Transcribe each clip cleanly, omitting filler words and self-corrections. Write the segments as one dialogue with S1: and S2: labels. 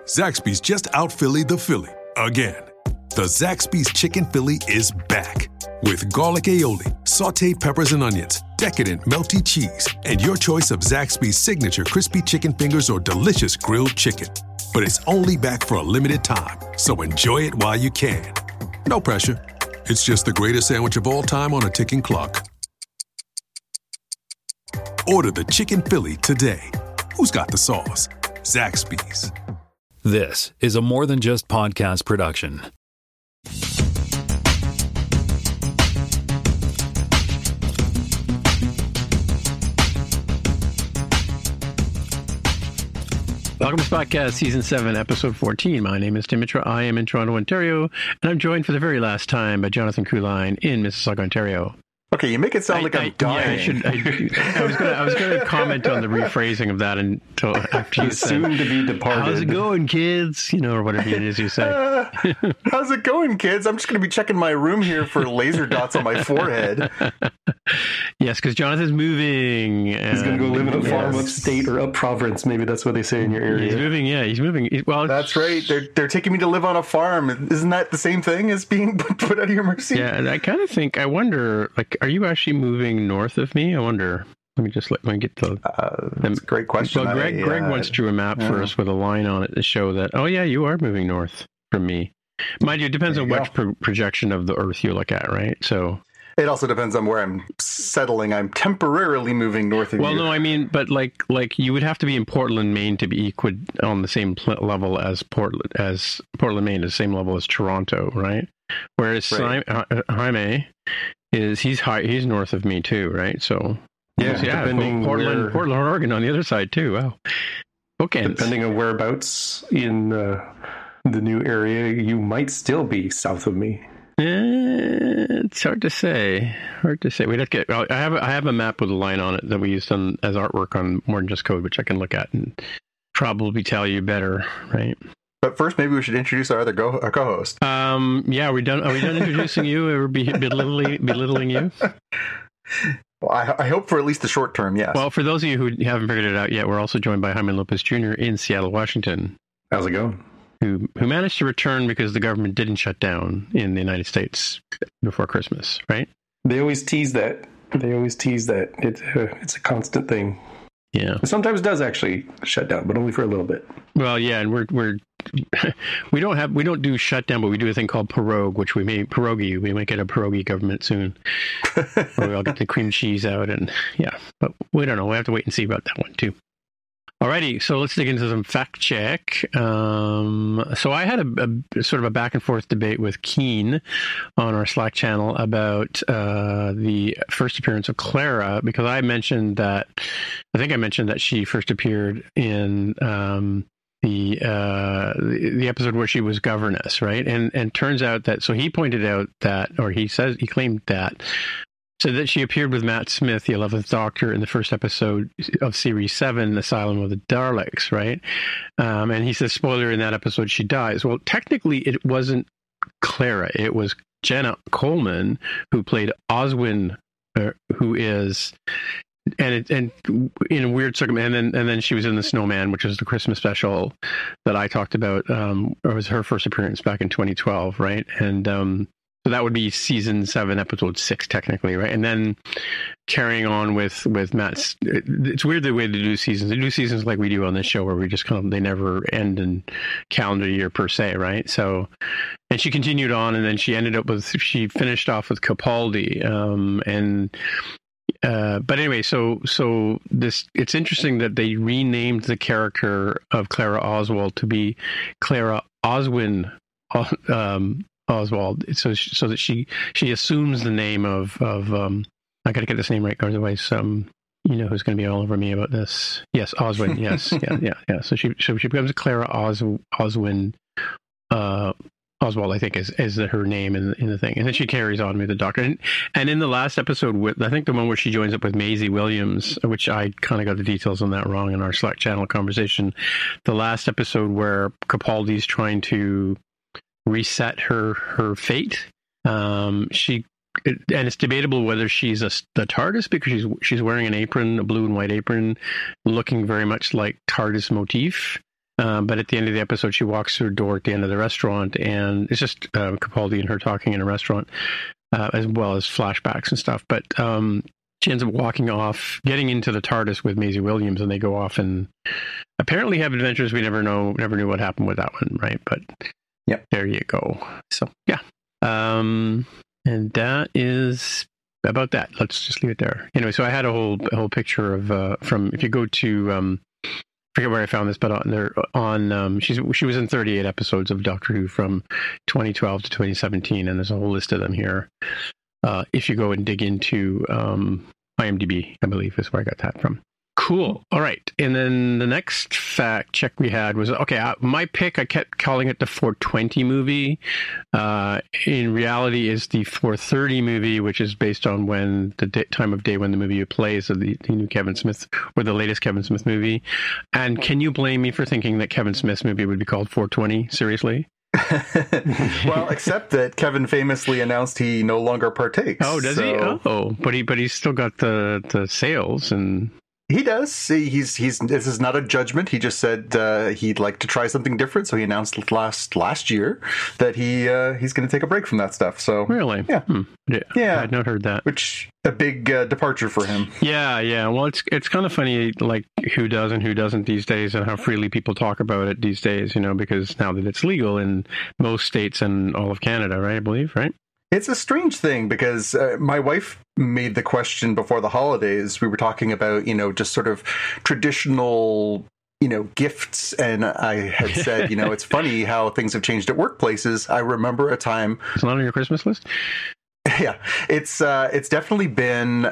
S1: Zaxby's just out Philly the Philly again. The Zaxby's Chicken Philly is back with garlic aioli, sautéed peppers and onions, decadent melty cheese, and your choice of Zaxby's signature crispy chicken fingers or delicious grilled chicken. But it's only back for a limited time, so enjoy it while you can. No pressure. It's just the greatest sandwich of all time on a ticking clock. Order the Chicken Philly today. Who's got the sauce? Zaxby's.
S2: This is a More Than Just podcast production.
S3: Welcome to Spotcast Season 7, Episode 14. My name is Tim Mitra. I am in Toronto, Ontario, and I'm joined for the very last time by Jonathan Kuline in Mississauga, Ontario.
S4: Okay, you make it sound like I'm dying.
S3: Yeah, I was going to comment on the rephrasing of that until after you said,
S5: soon to be departed.
S3: How's it going, kids? You know, or whatever it is you say.
S4: How's it going, kids? I'm just going to be checking my room here for laser dots on my forehead.
S3: Yes, because Jonathan's moving.
S5: He's going to go live in a farm upstate or up province. Maybe that's what they say in your area.
S3: He's moving. Well,
S4: that's right. They're taking me to live on a farm. Isn't that the same thing as being put out of your mercy?
S3: Yeah, and I wonder, like, are you actually moving north of me? I wonder. Let me get the...
S4: That's a great question.
S3: Well, Greg once drew a map for us with a line on it to show that, oh yeah, you are moving north from me. Mind you, it depends on which projection of the Earth you look at, right? So...
S4: It also depends on where I'm settling. I'm temporarily moving north of you.
S3: Well, no, I mean, but like you would have to be in Portland, Maine to be on the same level as Portland, Maine, is the same level as Toronto, right? Whereas Jaime he's north of me too, right? So
S5: depending
S3: Portland, Oregon on the other side too. Wow. Okay.
S5: Depending on whereabouts in the new area, you might still be south of me.
S3: It's hard to say. We'd have to get. I have a map with a line on it that we used as artwork on More Than Just Code, which I can look at and probably tell you better, right?
S4: But first, maybe we should introduce our other co-host.
S3: Yeah, are we done introducing you or belittling you?
S4: Well, I hope for at least the short term, yes.
S3: Well, for those of you who haven't figured it out yet, we're also joined by Jaime Lopez Jr. in Seattle, Washington.
S5: How's it going?
S3: Who managed to return because the government didn't shut down in the United States before Christmas, right?
S5: They always tease that. It's a constant thing.
S3: Yeah.
S5: It sometimes does actually shut down, but only for a little bit.
S3: Well, yeah, and we don't do shutdown, but we do a thing called pierogi, which we may get a pierogi government soon. Where we all get the cream cheese out but we don't know. We have to wait and see about that one too. Alrighty, so let's dig into some fact check. So I had a sort of a back and forth debate with Keen on our Slack channel about the first appearance of Clara, because I mentioned that she first appeared in the episode where she was governess, right? And turns out that, so he pointed out that, or he claimed that. So that she appeared with Matt Smith, the 11th Doctor, in the first episode of Series 7, Asylum of the Daleks, right? And he says, spoiler, in that episode, she dies. Well, technically, it wasn't Clara. It was Jenna Coleman, who played Oswin, who is... And in a weird circumstance, and then she was in The Snowman, which was the Christmas special that I talked about. It was her first appearance back in 2012, right? And... So that would be season 7, episode 6, technically, right? And then carrying on with Matt. It's weird the way they do seasons. They do seasons like we do on this show, where we just they never end in calendar year per se, right? So, and she continued on, and then she finished off with Capaldi, but anyway, so it's interesting that they renamed the character of Clara Oswald to be Clara Oswin. Oswald, so that she assumes the name of I gotta get this name right, otherwise you know who's going to be all over me about this. Yes, Oswin. Yes, yeah. So she becomes Clara Oswin. Oswald, I think, is her name in the thing, and then she carries on with the Doctor. And in the last episode, I think the one where she joins up with Maisie Williams, which I kind of got the details on that wrong in our Slack channel conversation. The last episode where Capaldi's trying to reset her fate. And it's debatable whether she's the TARDIS, because she's wearing an apron, a blue and white apron, looking very much like TARDIS motif. But at the end of the episode, she walks through a door at the end of the restaurant, and it's just Capaldi and her talking in a restaurant, as well as flashbacks and stuff. But she ends up walking off, getting into the TARDIS with Maisie Williams, and they go off and apparently have adventures. We never knew what happened with that one, right? But
S4: yep,
S3: there you go. So yeah, and that is about that. Let's just leave it there. Anyway, so I had a whole picture of from, if you go to I forget where I found this, but she was in 38 episodes of Doctor Who from 2012 to 2017, and there's a whole list of them here. If you go and dig into IMDb, I believe is where I got that from. Cool. All right. And then the next fact check we had was, my pick, I kept calling it the 420 movie. In reality is the 430 movie, which is based on when the time of day when the movie plays, of the new Kevin Smith, or the latest Kevin Smith movie. And can you blame me for thinking that Kevin Smith's movie would be called 420? Seriously?
S4: Well, except that Kevin famously announced he no longer partakes.
S3: Oh, does he? Oh, but he's still got the sales and...
S4: He does. He's. This is not a judgment. He just said he'd like to try something different. So he announced last year that he's going to take a break from that stuff. So
S3: really,
S4: yeah,
S3: I had not heard that.
S4: Which a big departure for him.
S3: Yeah. Well, it's kind of funny, like who does and who doesn't these days, and how freely people talk about it these days. Because now that it's legal in most states and all of Canada, right? I believe, right?
S4: It's a strange thing because my wife made the question before the holidays. We were talking about, just sort of traditional, gifts. And I had said, it's funny how things have changed at workplaces. I remember a time.
S3: It's not on your Christmas list?
S4: Yeah, it's definitely been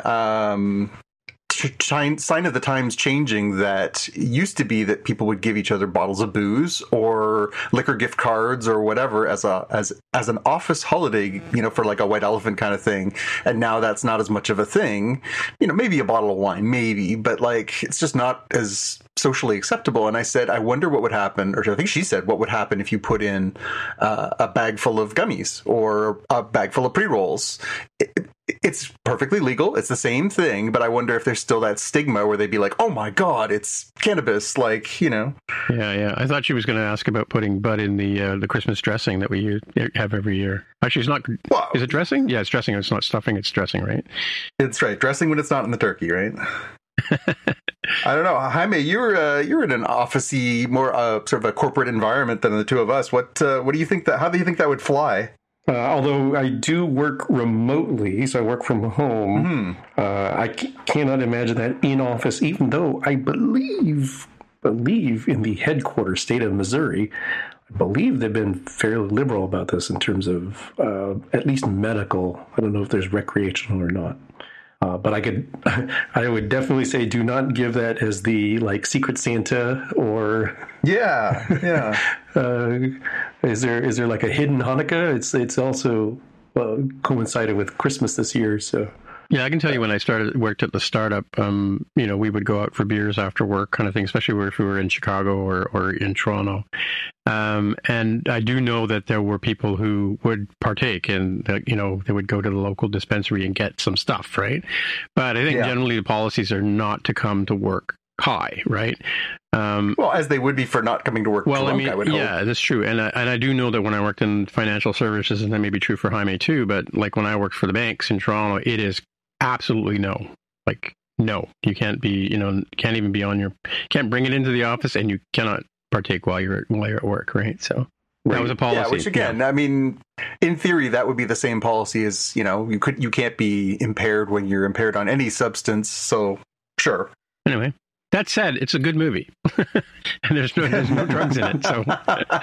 S4: sign of the times changing. That used to be that people would give each other bottles of booze or liquor gift cards or whatever as an office holiday, for like a white elephant kind of thing. And now that's not as much of a thing. Maybe a bottle of wine, maybe, but like it's just not as socially acceptable. And I said, I wonder what would happen, or I think she said, what would happen if you put in a bag full of gummies or a bag full of pre-rolls. It's perfectly legal. It's the same thing, but I wonder if there's still that stigma where they'd be like, "Oh my God, it's cannabis!" Like,
S3: Yeah. I thought she was going to ask about putting bud in the Christmas dressing that we have every year. Actually, it's not. Well, is it dressing? Yeah, it's dressing. It's not stuffing. It's dressing, right?
S4: It's right. Dressing when it's not in the turkey, right? I don't know, Jaime. You're in an officey, more sort of a corporate environment than the two of us. What do you think how do you think that would fly?
S5: Although I do work remotely, so I work from home, I cannot imagine that in office, even though I believe in the headquarters state of Missouri, I believe they've been fairly liberal about this in terms of at least medical. I don't know if there's recreational or not. But I would definitely say do not give that as the Secret Santa or
S4: yeah.
S5: Is there like a hidden Hanukkah? It's also coincided with Christmas this year, so.
S3: Yeah, I can tell you when I worked at the startup, we would go out for beers after work kind of thing, especially if we were in Chicago or in Toronto. And I do know that there were people who would partake and, they would go to the local dispensary and get some stuff, right? But I think generally the policies are not to come to work high, right?
S4: Well, as they would be for not coming to work drunk, I would hope.
S3: Yeah, that's true. And I do know that when I worked in financial services, and that may be true for Jaime too, but like when I worked for the banks in Toronto, it is absolutely no. Like, no, you can't be, can't even be can't bring it into the office, and you cannot partake while you're at work, right? So that was a policy.
S4: Yeah, which again, I mean, in theory, that would be the same policy as, you can't be impaired when you're impaired on any substance. So sure.
S3: Anyway. That said, it's a good movie, and there's no drugs in it. So,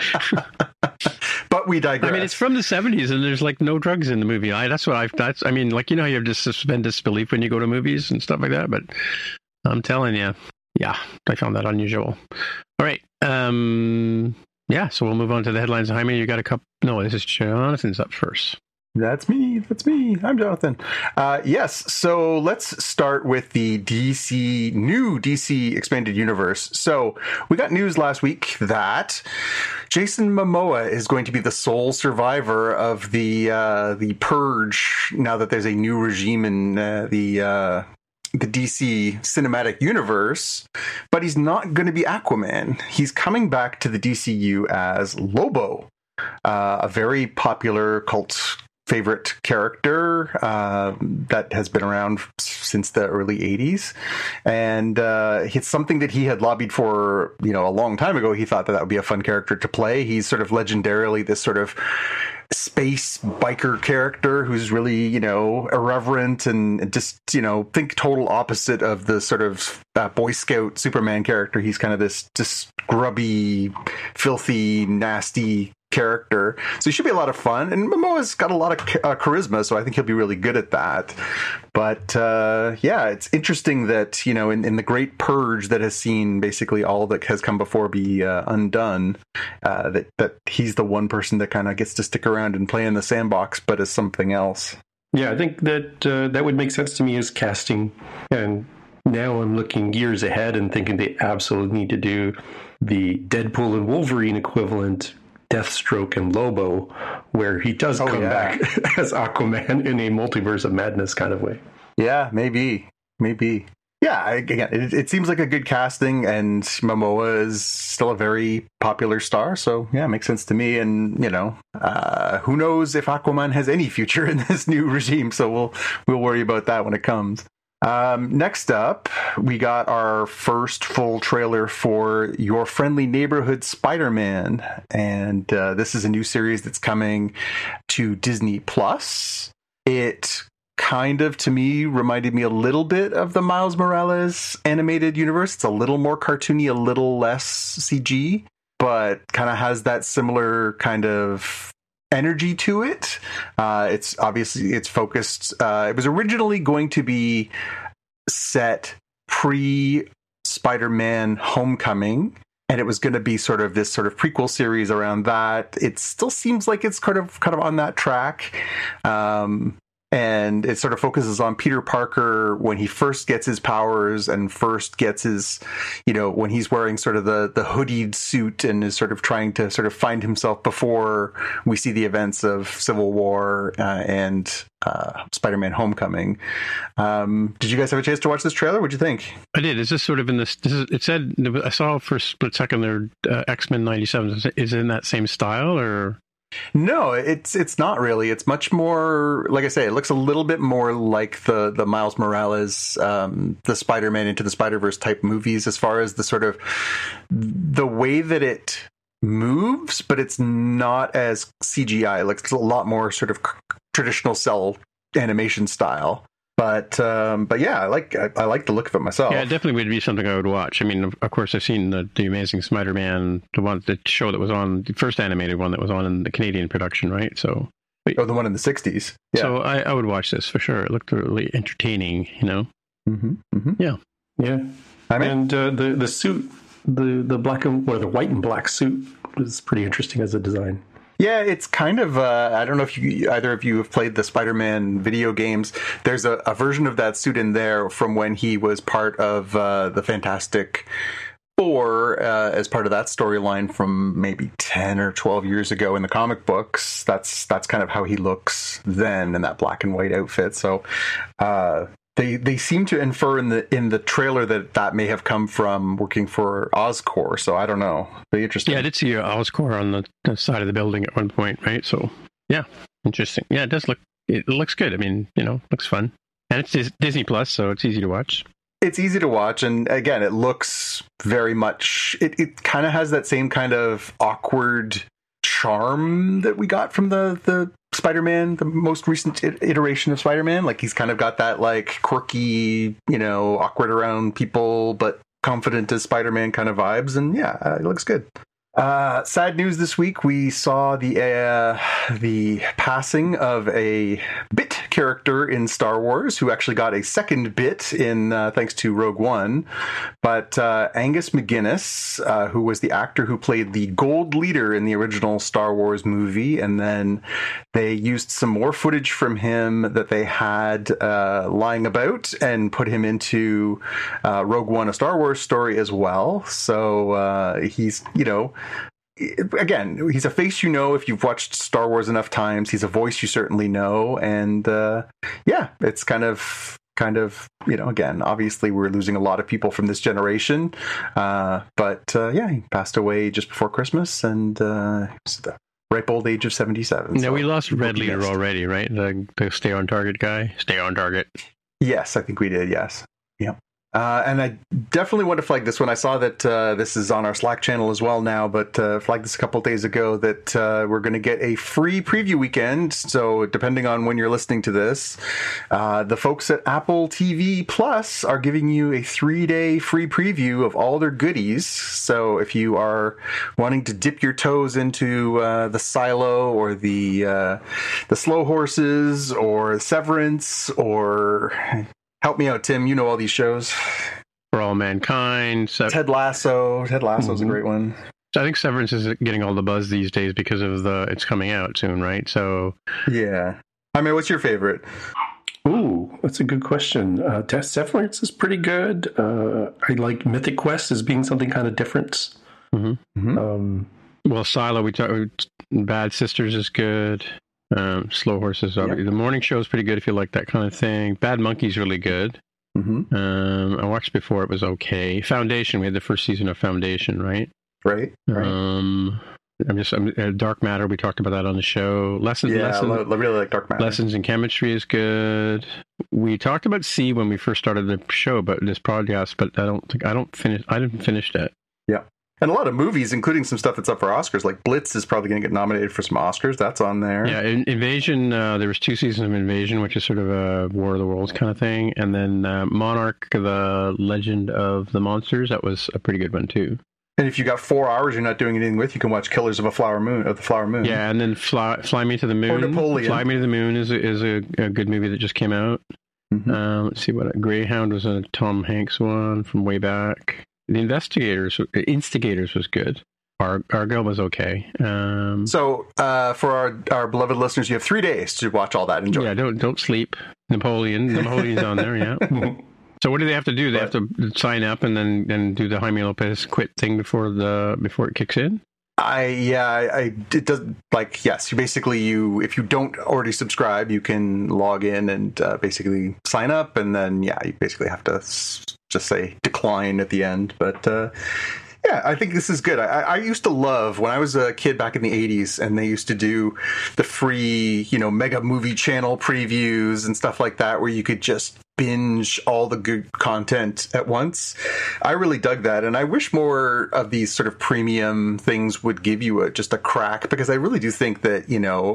S4: but we digress.
S3: I mean, it's from the 70s, and there's no drugs in the movie. You have to suspend disbelief when you go to movies and stuff like that. But I'm telling you, I found that unusual. All right, so we'll move on to the headlines. Jaime, you got a couple? No, this is Jonathan's up first.
S4: That's me. I'm Jonathan. Yes. So let's start with the new DC Expanded Universe. So we got news last week that Jason Momoa is going to be the sole survivor of the Purge. Now that there's a new regime in the the DC cinematic universe, but he's not going to be Aquaman. He's coming back to the DCU as Lobo, a very popular cult favorite character that has been around since the early 80s. And it's something that he had lobbied for, a long time ago. He thought that would be a fun character to play. He's sort of legendarily this sort of space biker character who's really, irreverent and just, think total opposite of the sort of Boy Scout Superman character. He's kind of this just grubby, filthy, nasty character. So he should be a lot of fun. And Momoa's got a lot of charisma, so I think he'll be really good at that. But it's interesting that, in the Great Purge that has seen basically all that has come before be undone, that he's the one person that kind of gets to stick around and play in the sandbox, but as something else.
S5: Yeah, I think that that would make sense to me as casting. And now I'm looking years ahead and thinking they absolutely need to do the Deadpool and Wolverine equivalent, Deathstroke and Lobo, where he does come back as Aquaman in a multiverse of madness kind of way.
S4: Yeah, maybe. Yeah, again, it seems like a good casting, and Momoa is still a very popular star, so yeah, it makes sense to me. And who knows if Aquaman has any future in this new regime? So we'll worry about that when it comes. Next up, we got our first full trailer for Your Friendly Neighborhood Spider-Man, and this is a new series that's coming to Disney Plus. It kind of, to me, reminded me a little bit of the Miles Morales animated universe. It's a little more cartoony, a little less CG, but kind of has that similar kind of energy to it. It's focused. It was originally going to be set pre Spider-Man Homecoming, and it was going to be sort of this sort of prequel series around that. It still seems like it's kind of on that track. And it sort of focuses on Peter Parker when he first gets his powers and first gets his, when he's wearing sort of the hoodied suit and is sort of trying to sort of find himself before we see the events of Civil War and Spider-Man Homecoming. Did you guys have a chance to watch this trailer? What'd you think?
S3: I did. Is this sort of in this? It said, I saw for a split second there, X-Men 97. Is it in that same style or?
S4: No, it's not really. It's much more, like I say, it looks a little bit more like the Miles Morales, the Spider-Man Into the Spider-Verse type movies as far as the sort of the way that it moves, but it's not as CGI. Like it's a lot more sort of traditional cell animation style. But yeah, I like the look of it myself.
S3: Yeah, it definitely would be something I would watch. I mean, of course, I've seen the Amazing Spider-Man, the show that was on, the first animated one that was on in the Canadian production, right? So,
S4: the one in the 60s. Yeah.
S3: So I would watch this for sure. It looked really entertaining,
S4: Mm-hmm, mm-hmm.
S3: Yeah.
S5: And the suit, the black and or the white and black suit was pretty interesting as a design.
S4: Yeah, it's kind of, I don't know if either of you have played the Spider-Man video games. There's a version of that suit in there from when he was part of the Fantastic Four as part of that storyline from maybe 10 or 12 years ago in the comic books. That's kind of how he looks then in that black and white outfit. So They seem to infer in the trailer that may have come from working for Oscorp, so I don't know. Very interesting.
S3: Yeah, I did see Oscorp on the side of the building at one point, right? So, yeah, interesting. Yeah, it looks good. I mean, looks fun. And it's Disney Plus, so it's easy to watch.
S4: It's easy to watch, and again, it looks very much, it kind of has that same kind of awkward charm that we got from the Spider-Man, the most recent iteration of Spider-Man. Like he's kind of got that like quirky, awkward around people, but confident as Spider-Man kind of vibes. And yeah, it looks good. Sad news this week. We saw the passing of a bit character in Star Wars who actually got a second bit in thanks to Rogue One. But Angus McGinnis, who was the actor who played the Gold Leader in the original Star Wars movie, and then they used some more footage from him that they had lying about and put him into Rogue One, a Star Wars story as well. So he's, again, he's a face if you've watched Star Wars enough times. He's a voice you certainly know, and yeah, it's kind of kind of, again, obviously we're losing a lot of people from this generation. But he passed away just before Christmas, and it's the ripe old age of 77.
S3: No, we lost Red Leader already, right? The Stay on Target guy. Stay on Target.
S4: Yes, I think we did. Yes. Yeah. And I definitely want to flag this one. I saw that this is on our Slack channel as well now, but flagged this a couple of days ago that we're going to get a free preview weekend. So depending on when you're listening to this, the folks at Apple TV Plus are giving you a 3-day free preview of all their goodies. So if you are wanting to dip your toes into the Silo or the Slow Horses or Severance or... Help me out, Tim. You know all these shows.
S3: For All Mankind.
S4: Ted Lasso. Ted Lasso's a great one.
S3: So I think Severance is getting all the buzz these days because of it's coming out soon, right? So
S4: yeah. I mean, what's your favorite?
S5: Ooh, that's a good question. Severance is pretty good. I like Mythic Quest as being something kind of different.
S3: Well, Silo, we talked. Bad Sisters is good. Slow Horses, obviously. The morning show is pretty good if you like that kind of thing. Bad Monkey's really good. I watched before; it was okay. Foundation, we had the first season of Foundation, right?
S4: Right.
S3: Dark Matter. We talked about that on the show. Lessons.
S4: I really like Dark Matter.
S3: Lessons in Chemistry is good. We talked about C when we first started the show, but this podcast. But I didn't finish that.
S4: Yeah. And a lot of movies, including some stuff that's up for Oscars, like Blitz is probably going to get nominated for some Oscars. That's on there.
S3: Yeah, Invasion, there was 2 seasons of Invasion, which is sort of a War of the Worlds kind of thing. And then Monarch, the Legend of the Monsters, that was a pretty good one, too.
S4: And if you got 4 hours you're not doing anything with, you can watch Killers of the Flower Moon.
S3: Yeah, and then Fly Me to the Moon.
S4: Or Napoleon.
S3: Fly Me to the Moon is a good movie that just came out. Let's see Greyhound was a Tom Hanks one from way back. The Instigators was good. Argo was okay.
S4: So for our beloved listeners, you have 3 days to watch all that. Enjoy.
S3: Yeah, don't sleep. Napoleon's on there. Yeah. So what do they have to do? They have to sign up and then do the Jaime Lopez quit thing before it kicks in.
S4: It does, like, yes, you if you don't already subscribe, you can log in and basically sign up, and then you basically have to just say decline at the end. But I think this is good. I used to love when I was a kid back in the 80s, and they used to do the free, Mega Movie Channel previews and stuff like that, where you could just binge all the good content at once. I really dug that, and I wish more of these sort of premium things would give you just a crack, because I really do think that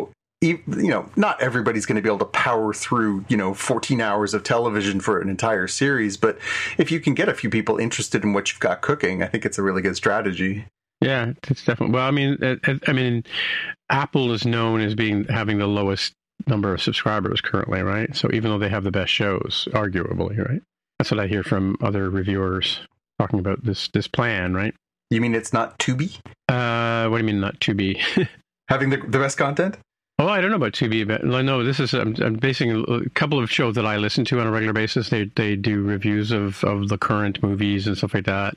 S4: not everybody's going to be able to power through 14 hours of television for an entire series, but if you can get a few people interested in what you've got cooking, I think it's a really good strategy.
S3: Yeah, it's definitely. Well, I mean, Apple is known as having the lowest number of subscribers currently, right? So even though they have the best shows, arguably, right? That's what I hear from other reviewers talking about this plan, right?
S4: You mean it's not Tubi?
S3: What do you mean not Tubi?
S4: Having the best content?
S3: Oh, I don't know about Tubi, but no, this is I'm basing a couple of shows that I listen to on a regular basis. They do reviews of the current movies and stuff like that.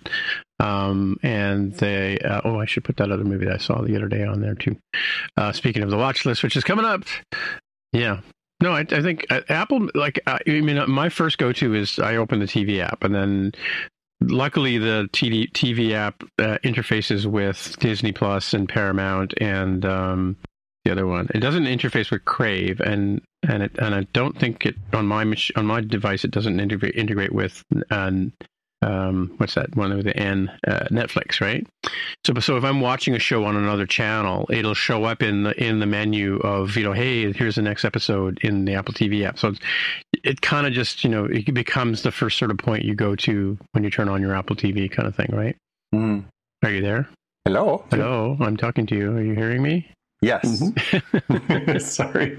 S3: And they I should put that other movie that I saw the other day on there too. Speaking of the watch list, which is coming up. Yeah. No, I think Apple, my first go-to is I open the TV app, and then luckily the TV app interfaces with Disney Plus and Paramount and the other one. It doesn't interface with Crave, and I don't think it on my device it doesn't integrate with what's that one with the N, Netflix, right? So if I'm watching a show on another channel, it'll show up in the menu of hey, here's the next episode in the Apple TV app. So it kind of just it becomes the first sort of point you go to when you turn on your Apple TV kind of thing, right?
S4: Mm.
S3: Are you there?
S4: Hello,
S3: I'm talking to you. Are you hearing me?
S4: Yes.
S5: Mm-hmm. Sorry.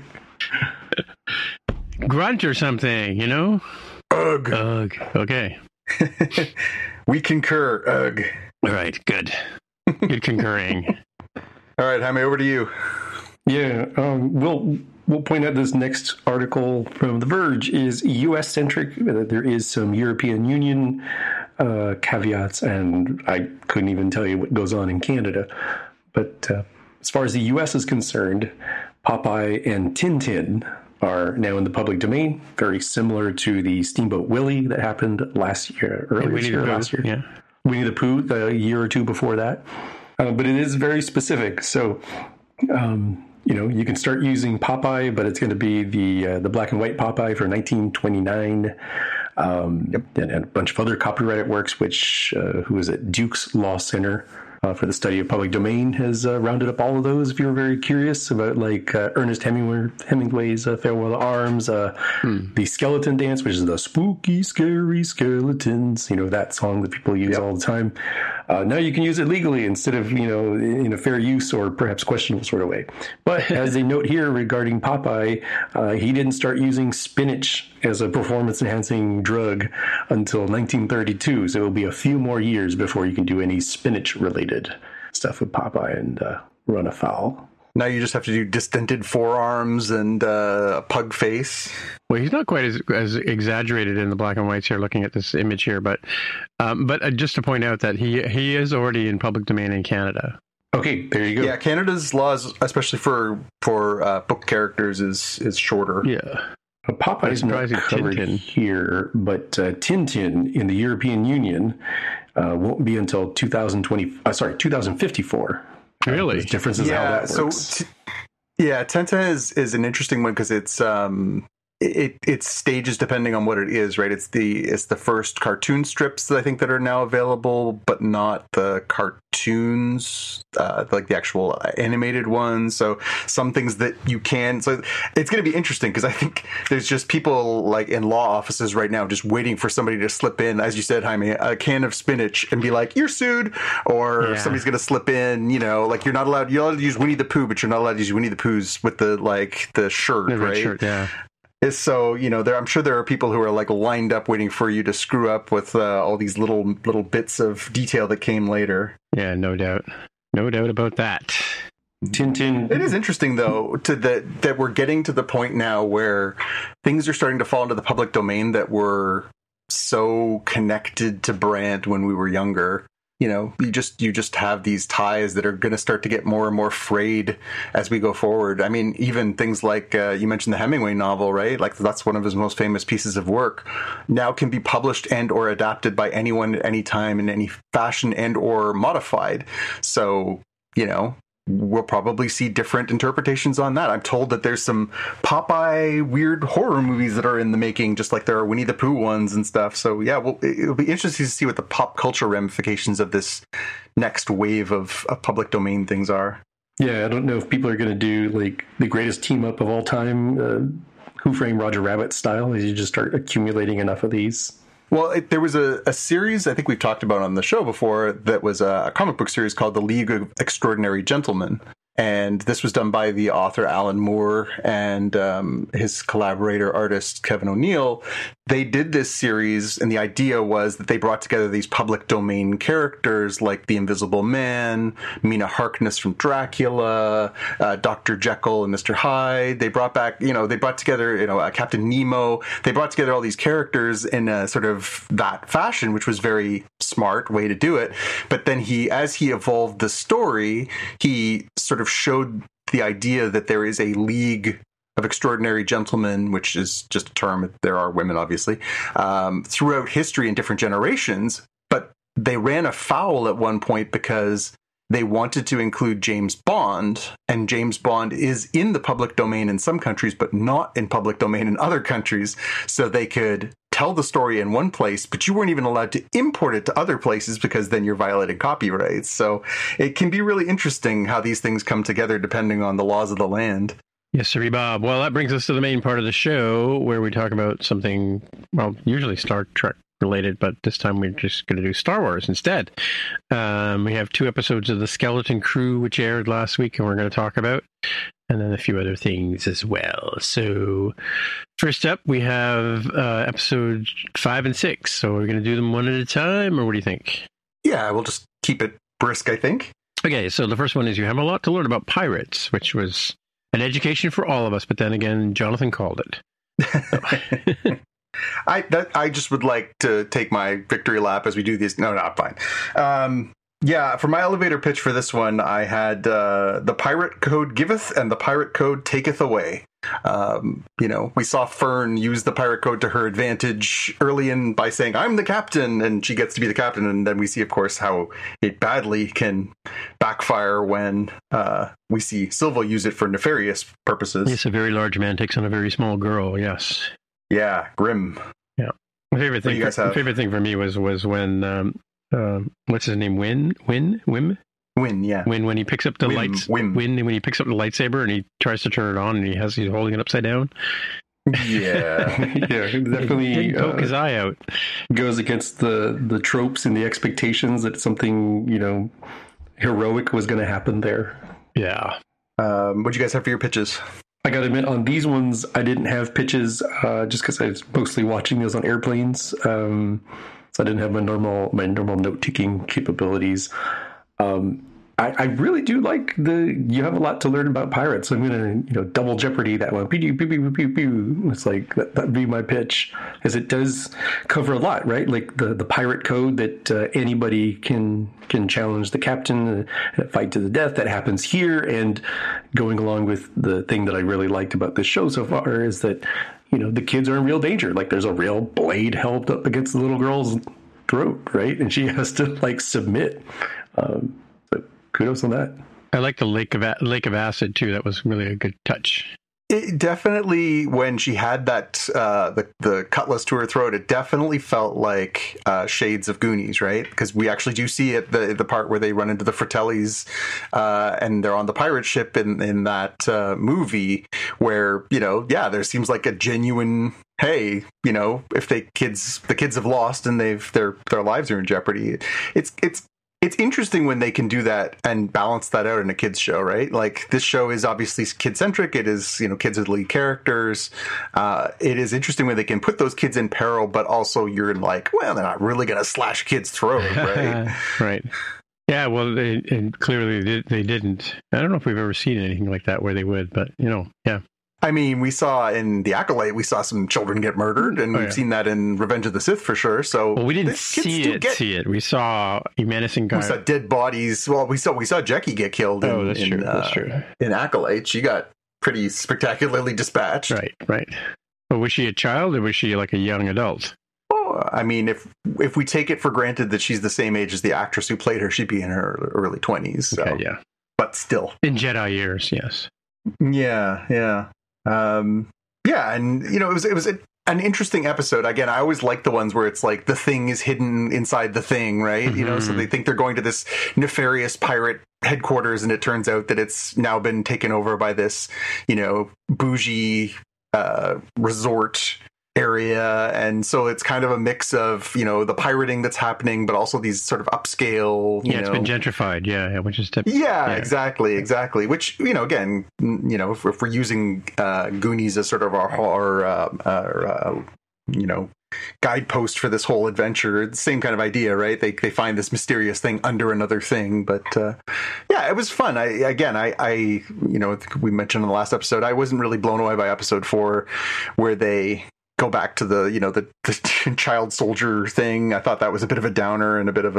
S3: Grunt or something,
S4: Ugh.
S3: Okay.
S4: We concur. Ugh.
S3: All right. Good concurring.
S4: All right, Jaime, over to you.
S5: Yeah. We'll point out this next article from The Verge is U.S. centric. There is some European Union caveats, and I couldn't even tell you what goes on in Canada. But as far as the U.S. is concerned, Popeye and Tintin are now in the public domain, very similar to the Steamboat Willie that happened last year, last year.
S3: Yeah.
S5: Winnie the Pooh, the year or two before that. But it is very specific. So, you can start using Popeye, but it's going to be the black and white Popeye for 1929. And a bunch of other copyrighted works, which, who is it? Duke's Law Center for the Study of Public Domain has rounded up all of those. If you're very curious about Ernest Hemingway's Farewell to Arms, the Skeleton Dance, which is the spooky, scary skeletons, that song that people use all the time. Now you can use it legally instead of, in a fair use or perhaps questionable sort of way. But as a note here regarding Popeye, he didn't start using spinach as a performance-enhancing drug until 1932. So it'll be a few more years before you can do any spinach-related stuff with Popeye and run afoul.
S4: Now you just have to do distended forearms and a pug face.
S3: Well, he's not quite as exaggerated in the black and whites here, looking at this image here, but just to point out that he is already in public domain in Canada.
S5: Okay, there you go.
S4: Yeah, Canada's laws, especially for book characters, is shorter.
S3: Yeah.
S5: Popeye's not covered here, but Tintin in the European Union won't be until 2054.
S3: Really?
S5: There's differences in how that works.
S4: So, Tintin is an interesting one because it's it's stages depending on what it is, right? It's the first cartoon strips that I think that are now available, but not the cartoons, like the actual animated ones. So some things that you can. So it's going to be interesting because I think there's just people like in law offices right now just waiting for somebody to slip in, as you said, Jaime, a can of spinach and be like, "You're sued," or somebody's going to slip in, like you're allowed to use Winnie the Pooh, but you're not allowed to use Winnie the Pooh's with the shirt, right?
S3: Shirt, yeah.
S4: So, I'm sure there are people who are like lined up waiting for you to screw up with all these little bits of detail that came later.
S3: Yeah, no doubt. No doubt about that.
S5: Tintin.
S4: It is interesting, though, that we're getting to the point now where things are starting to fall into the public domain that were so connected to brand when we were younger. You just have these ties that are going to start to get more and more frayed as we go forward. I mean, even things like you mentioned the Hemingway novel, right? Like that's one of his most famous pieces of work. Now can be published and or adapted by anyone at any time in any fashion and or modified. So, we'll probably see different interpretations on that. I'm told that there's some Popeye weird horror movies that are in the making, just like there are Winnie the Pooh ones and stuff. So yeah, it'll be interesting to see what the pop culture ramifications of this next wave of public domain things are.
S5: Yeah, I don't know if people are going to do like the greatest team up of all time, Who Framed Roger Rabbit style, as you just start accumulating enough of these.
S4: Well, there was a series I think we've talked about on the show before that was a comic book series called The League of Extraordinary Gentlemen. And this was done by the author Alan Moore and his collaborator artist Kevin O'Neill. They did this series, and the idea was that they brought together these public domain characters like the Invisible Man, Mina Harkness from Dracula, Dr. Jekyll and Mr. Hyde. They brought together, Captain Nemo. They brought together all these characters in a sort of that fashion, which was very smart way to do it. But then as he evolved the story, he sort of showed the idea that there is a league of extraordinary gentlemen, which is just a term. There are women, obviously, throughout history in different generations. But they ran afoul at one point because they wanted to include James Bond, and James Bond is in the public domain in some countries, but not in public domain in other countries. So they could tell the story in one place, but you weren't even allowed to import it to other places because then you're violating copyrights. So it can be really interesting how these things come together depending on the laws of the land.
S3: Yes, sir, Bob. Well, that brings us to the main part of the show where we talk about something, usually Star Trek related, but this time we're just going to do Star Wars instead. We have 2 episodes of The Skeleton Crew, which aired last week, and we're going to talk about, and then a few other things as well. So first up, we have episodes 5 and 6. So we're going to do them one at a time, or what do you think?
S4: Yeah, we'll just keep it brisk, I think.
S3: Okay, so the first one is you have a lot to learn about pirates, which was an education for all of us, but then again, Jonathan called it.
S4: I just would like to take my victory lap as we do this. No, not fine. For my elevator pitch for this one, I had the pirate code giveth and the pirate code taketh away. We saw Fern use the pirate code to her advantage early in by saying, "I'm the captain," and she gets to be the captain. And then we see, of course, how it badly can backfire when we see Silva use it for nefarious purposes.
S3: Yes, a very large man takes on a very small girl. Yes.
S4: Yeah, grim.
S3: Yeah. My favorite thing for me was when what's his name? Wim, yeah. When he picks up the when he picks up the lightsaber and he tries to turn it on and he's holding it upside down.
S4: Yeah.
S5: Yeah, definitely
S3: he didn't poke his eye out.
S5: Goes against the tropes and the expectations that something, heroic was going to happen there.
S3: Yeah.
S4: What'd you guys have for your pitches?
S5: I got to admit, on these ones, I didn't have pitches just because I was mostly watching those on airplanes. So I didn't have my normal note taking capabilities. I really do like you have a lot to learn about pirates. I'm going to, double jeopardy that one. Pew, pew, pew, pew, pew. It's like, that'd be my pitch, as it does cover a lot, right? Like the pirate code that anybody can challenge the captain, fight to the death. That happens here. And going along with the thing that I really liked about this show so far is that, the kids are in real danger. Like there's a real blade held up against the little girl's throat, right? And she has to submit. Kudos on that.
S3: I like the lake of acid too. That was really a good touch.
S4: It definitely, when she had that the cutlass to her throat, it definitely felt like shades of Goonies, right? Because we actually do see it the part where they run into the Fratellis and they're on the pirate ship in that movie, where there seems like a genuine, hey, if the kids have lost and their lives are in jeopardy. It's interesting when they can do that and balance that out in a kids show, right? Like this show is obviously kid centric. It is, kids are the lead characters. It is interesting when they can put those kids in peril, but also you're like, well, they're not really going to slash a kid's throat, right?
S3: Right. Yeah. Well, and clearly they didn't. I don't know if we've ever seen anything like that where they would, but yeah.
S4: I mean, we saw in The Acolyte, we saw some children get murdered, and we've seen that in Revenge of the Sith for sure. So,
S3: well, we didn't see it. We saw a menacing guy.
S4: We saw dead bodies. Well, we saw Jackie get killed.
S3: That's true.
S4: In Acolyte, she got pretty spectacularly dispatched.
S3: Right. But was she a child or was she like a young adult?
S4: Oh, I mean, if we take it for granted that she's the same age as the actress who played her, she'd be in her early 20s. So.
S3: Okay, yeah.
S4: But still.
S3: In Jedi years, yes.
S4: Yeah. And it was an interesting episode. Again, I always like the ones where it's like the thing is hidden inside the thing, right?
S3: Mm-hmm.
S4: So they think they're going to this nefarious pirate headquarters, and it turns out that it's now been taken over by this, bougie resort area. And so it's kind of a mix of, the pirating that's happening, but also these sort of upscale,
S3: it's been gentrified. Yeah. Which is typical.
S4: Yeah, exactly. Which, again, if we're using Goonies as sort of our guidepost for this whole adventure, it's the same kind of idea, right? They find this mysterious thing under another thing. But it was fun. I we mentioned in the last episode, I wasn't really blown away by episode 4, where they go back to the child soldier thing. I thought that was a bit of a downer and a bit of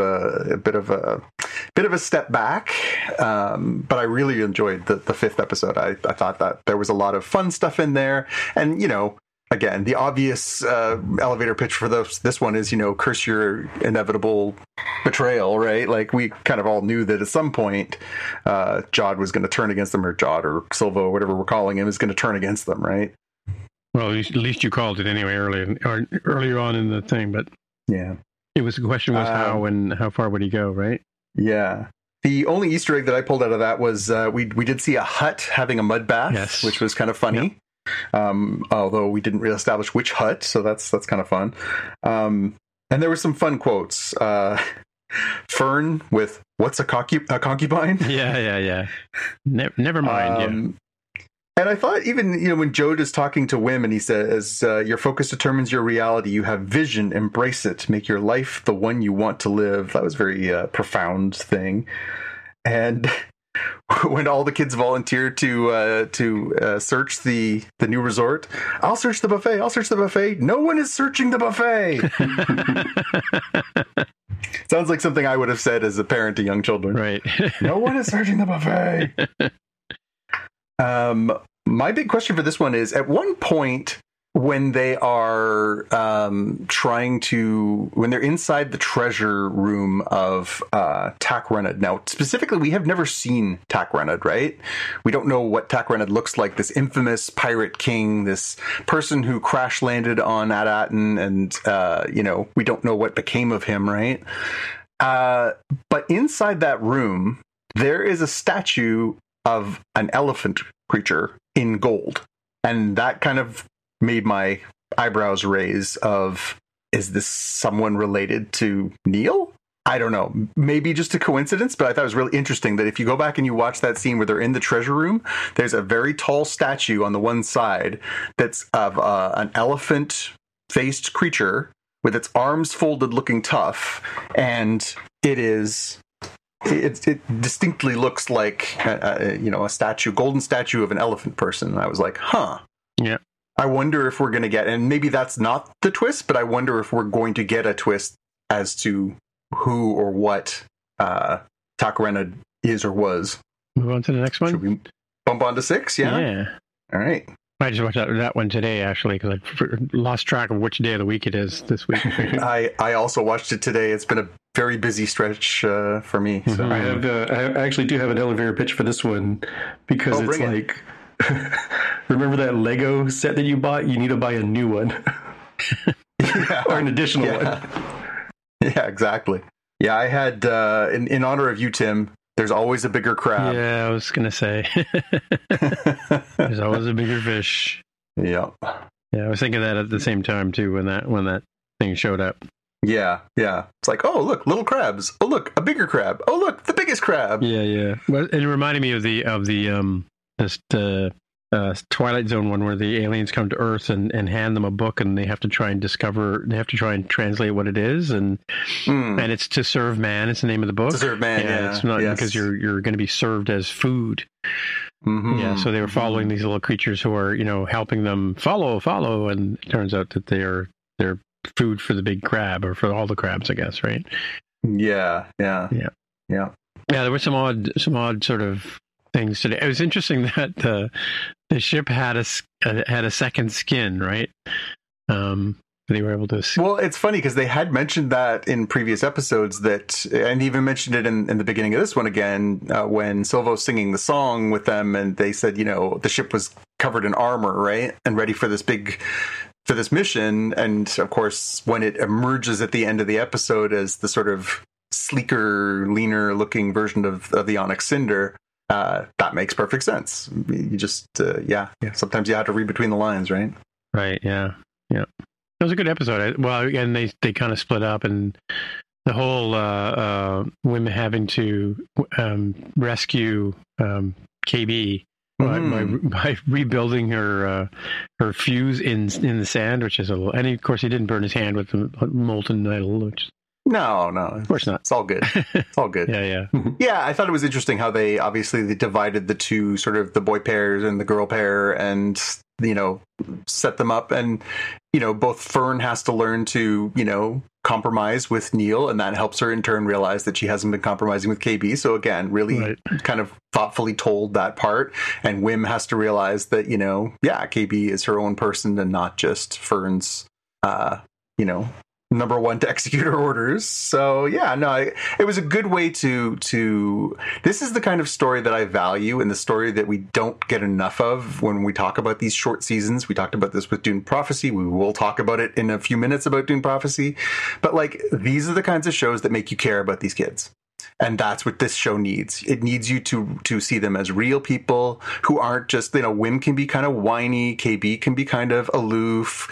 S4: a step back. But I really enjoyed the 5th episode. I thought that there was a lot of fun stuff in there. And, again, the obvious elevator pitch for this one is, curse your inevitable betrayal, right? Like, we kind of all knew that at some point Jod was going to turn against them, or Jod or Silva, or whatever we're calling him, is going to turn against them, right?
S3: Well, at least you called it anyway earlier on in the thing, but
S4: yeah,
S3: the question was how and how far would he go, right?
S4: Yeah. The only Easter egg that I pulled out of that was we did see a hut having a mud bath,
S3: yes,
S4: which was kind of funny. Yep. Although we didn't really establish which hut, so that's kind of fun. And there were some fun quotes. Fern with "What's a concubine?"
S3: Yeah. Never mind.
S4: And I thought even, when Jode is talking to Wim and he says, your focus determines your reality. You have vision. Embrace it. Make your life the one you want to live. That was a very profound thing. And when all the kids volunteered to search the new resort, I'll search the buffet. No one is searching the buffet. Sounds like something I would have said as a parent to young children.
S3: Right.
S4: No one is searching the buffet. My big question for this one is, at one point when they are when they're inside the treasure room of Tak Renad. Now, specifically, we have never seen Tak Renad, right? We don't know what Tak Renad looks like, this infamous pirate king, this person who crash landed on Adatin, and, we don't know what became of him, right? But inside that room, there is a statue of an elephant creature in gold. And that kind of made my eyebrows raise of, is this someone related to Neil? I don't know. Maybe just a coincidence, but I thought it was really interesting that if you go back and you watch that scene where they're in the treasure room, there's a very tall statue on the one side that's of an elephant-faced creature with its arms folded looking tough, and it distinctly looks like a golden statue of an elephant person. And I was like, huh.
S3: Yeah.
S4: I wonder if we're going to get, and maybe that's not the twist, but I wonder if we're going to get a twist as to who or what Tak Renad is or was.
S3: Move on to the next one?
S4: Should we bump on to 6? Yeah?
S3: Yeah.
S4: All right.
S3: I just watched that one today, actually, because I lost track of which day of the week it is this week.
S4: I also watched it today. It's been a very busy stretch for me. So.
S5: I actually do have an elevator pitch for this one, because it's like... Remember that Lego set that you bought? You need to buy a new one. Or an additional one.
S4: Yeah, exactly. Yeah, I had, in honor of you, Tim, there's always a bigger crab.
S3: Yeah, I was going to say. There's always a bigger fish.
S4: Yeah.
S3: Yeah, I was thinking that at the same time, too, when that thing showed up.
S4: Yeah. It's like, oh, look, little crabs. Oh, look, a bigger crab. Oh, look, the biggest crab.
S3: Yeah. Well, it reminded me of the Twilight Zone one where the aliens come to Earth and hand them a book, and they have to try and translate what it is, and it's to serve man. It's the name of the book.
S4: To serve man. Yeah.
S3: It's not because you're going to be served as food. Mm-hmm. Yeah. So they were following these little creatures who are helping them follow, and it turns out that they're food for the big crab, or for all the crabs, I guess. Right.
S4: Yeah.
S3: Yeah. There were some odd sort of things today. It was interesting that the ship had a second skin, right? They were able to.
S4: Well, it's funny because they had mentioned that in previous episodes, and even mentioned it in the beginning of this one again, when Silvo's singing the song with them, and they said, the ship was covered in armor, right, and ready for this mission. And of course, when it emerges at the end of the episode as the sort of sleeker, leaner looking version of the Onyx Cinder, that makes perfect sense. You just, sometimes you have to read between the lines, right?
S3: Right. Yeah. It was a good episode. Again, they kind of split up, and the whole women having to rescue KB by rebuilding her fuse in the sand, which is and of course he didn't burn his hand with the molten metal, which.
S4: No, of course not. It's all good. It's all good.
S3: Yeah.
S4: Yeah, I thought it was interesting how they divided the two, sort of the boy pairs and the girl pair, and set them up, and both Fern has to learn to compromise with Neil, and that helps her in turn realize that she hasn't been compromising with KB. So again, really kind of thoughtfully told that part, and Wim has to realize that KB is her own person and not just Fern's number one to execute her orders. So it was a good way to this is the kind of story that I value, and the story that we don't get enough of when we talk about these short seasons. We talked about this with Dune Prophecy. We will talk about it in a few minutes about Dune Prophecy, but these are the kinds of shows that make you care about these kids. And that's what this show needs. It needs you to see them as real people who aren't just, Wim can be kind of whiny, KB can be kind of aloof,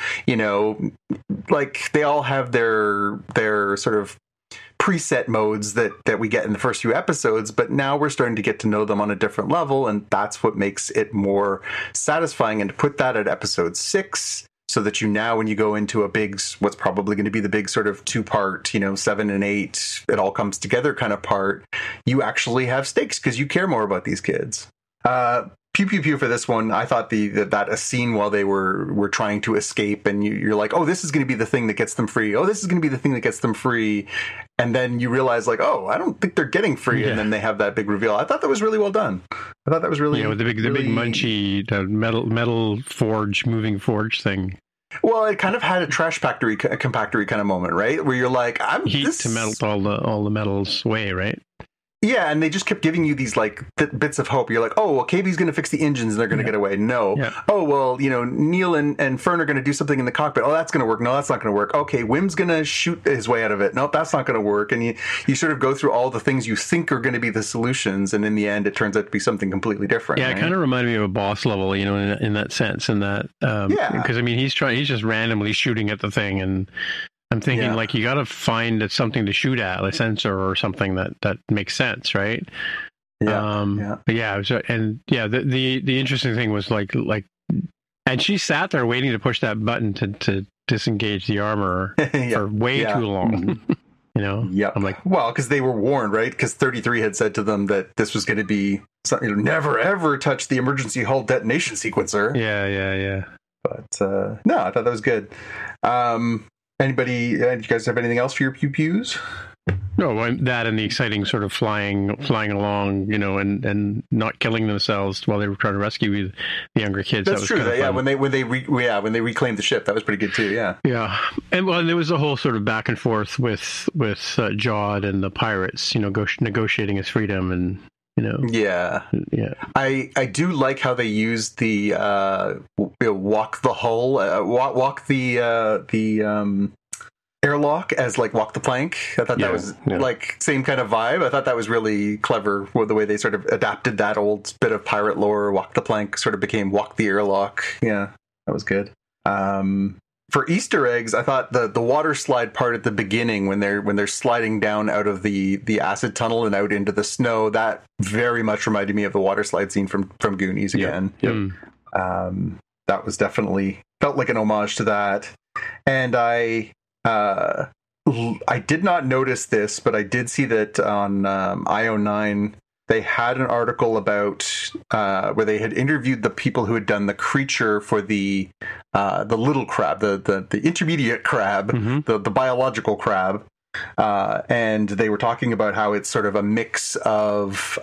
S4: they all have their sort of preset modes that we get in the first few episodes, but now we're starting to get to know them on a different level, and that's what makes it more satisfying. And to put that at episode 6, so that when you go into what's probably going to be the big sort of 2-part, 7 and 8, it all comes together kind of part, you actually have stakes because you care more about these kids. pew pew pew for this one. I thought that a scene while they were trying to escape, and you're like, oh, this is going to be the thing that gets them free. Oh, this is going to be the thing that gets them free. And then you realize, like, oh, I don't think they're getting free.
S3: Yeah.
S4: And then they have that big reveal. I thought that was really well done. I thought that was really
S3: with the big munchy metal forge, moving forge thing.
S4: Well, it kind of had a trash compactory kind of moment, right? Where you're like,
S3: heat to melt all the metals away, right?
S4: Yeah, and they just kept giving you these like bits of hope. You're like, oh, well, KV's going to fix the engines and they're going to get away. No. Yeah. Oh, well, Neil and Fern are going to do something in the cockpit. Oh, that's going to work. No, that's not going to work. Okay, Wim's going to shoot his way out of it. Nope, that's not going to work. And you sort of go through all the things you think are going to be the solutions, and in the end, it turns out to be something completely different.
S3: Yeah, right? It kind of reminded me of a boss level, in that sense. In that, because I mean, he's just randomly shooting at the thing, and I'm thinking like you got to find something to shoot at, a sensor or something that makes sense, right?
S4: Yeah.
S3: But the interesting thing was like, and she sat there waiting to push that button to disengage the armor for way too long.
S4: Yep.
S3: I'm like,
S4: well, because they were warned, right? Because 33 had said to them that this was going to be something, never ever touch the emergency hull detonation sequencer.
S3: Yeah.
S4: But no, I thought that was good. Anybody? Do you guys have anything else for your pew pews?
S3: No, that and the exciting sort of flying along, and not killing themselves while they were trying to rescue the younger kids.
S4: That's
S3: that was
S4: true.
S3: Kind of fun.
S4: When they reclaimed the ship, that was pretty good too. Yeah.
S3: Yeah, and there was a whole sort of back and forth with Jod and the pirates, negotiating his freedom and.
S4: Yeah. I do like how they used the walk the hull, walk the airlock as like walk the plank. I thought that was like same kind of vibe. I thought that was really clever with the way they sort of adapted that old bit of pirate lore. Walk the plank sort of became walk the airlock. Yeah, that was good. For Easter eggs, I thought the water slide part at the beginning when they're sliding down out of the acid tunnel and out into the snow, that very much reminded me of the water slide scene from Goonies again.
S3: Yep.
S4: That was definitely felt like an homage to that. And I did not notice this, but I did see that on IO9 they had an article about where they had interviewed the people who had done the creature for the little crab, the intermediate crab, the biological crab, and they were talking about how it's sort of a mix of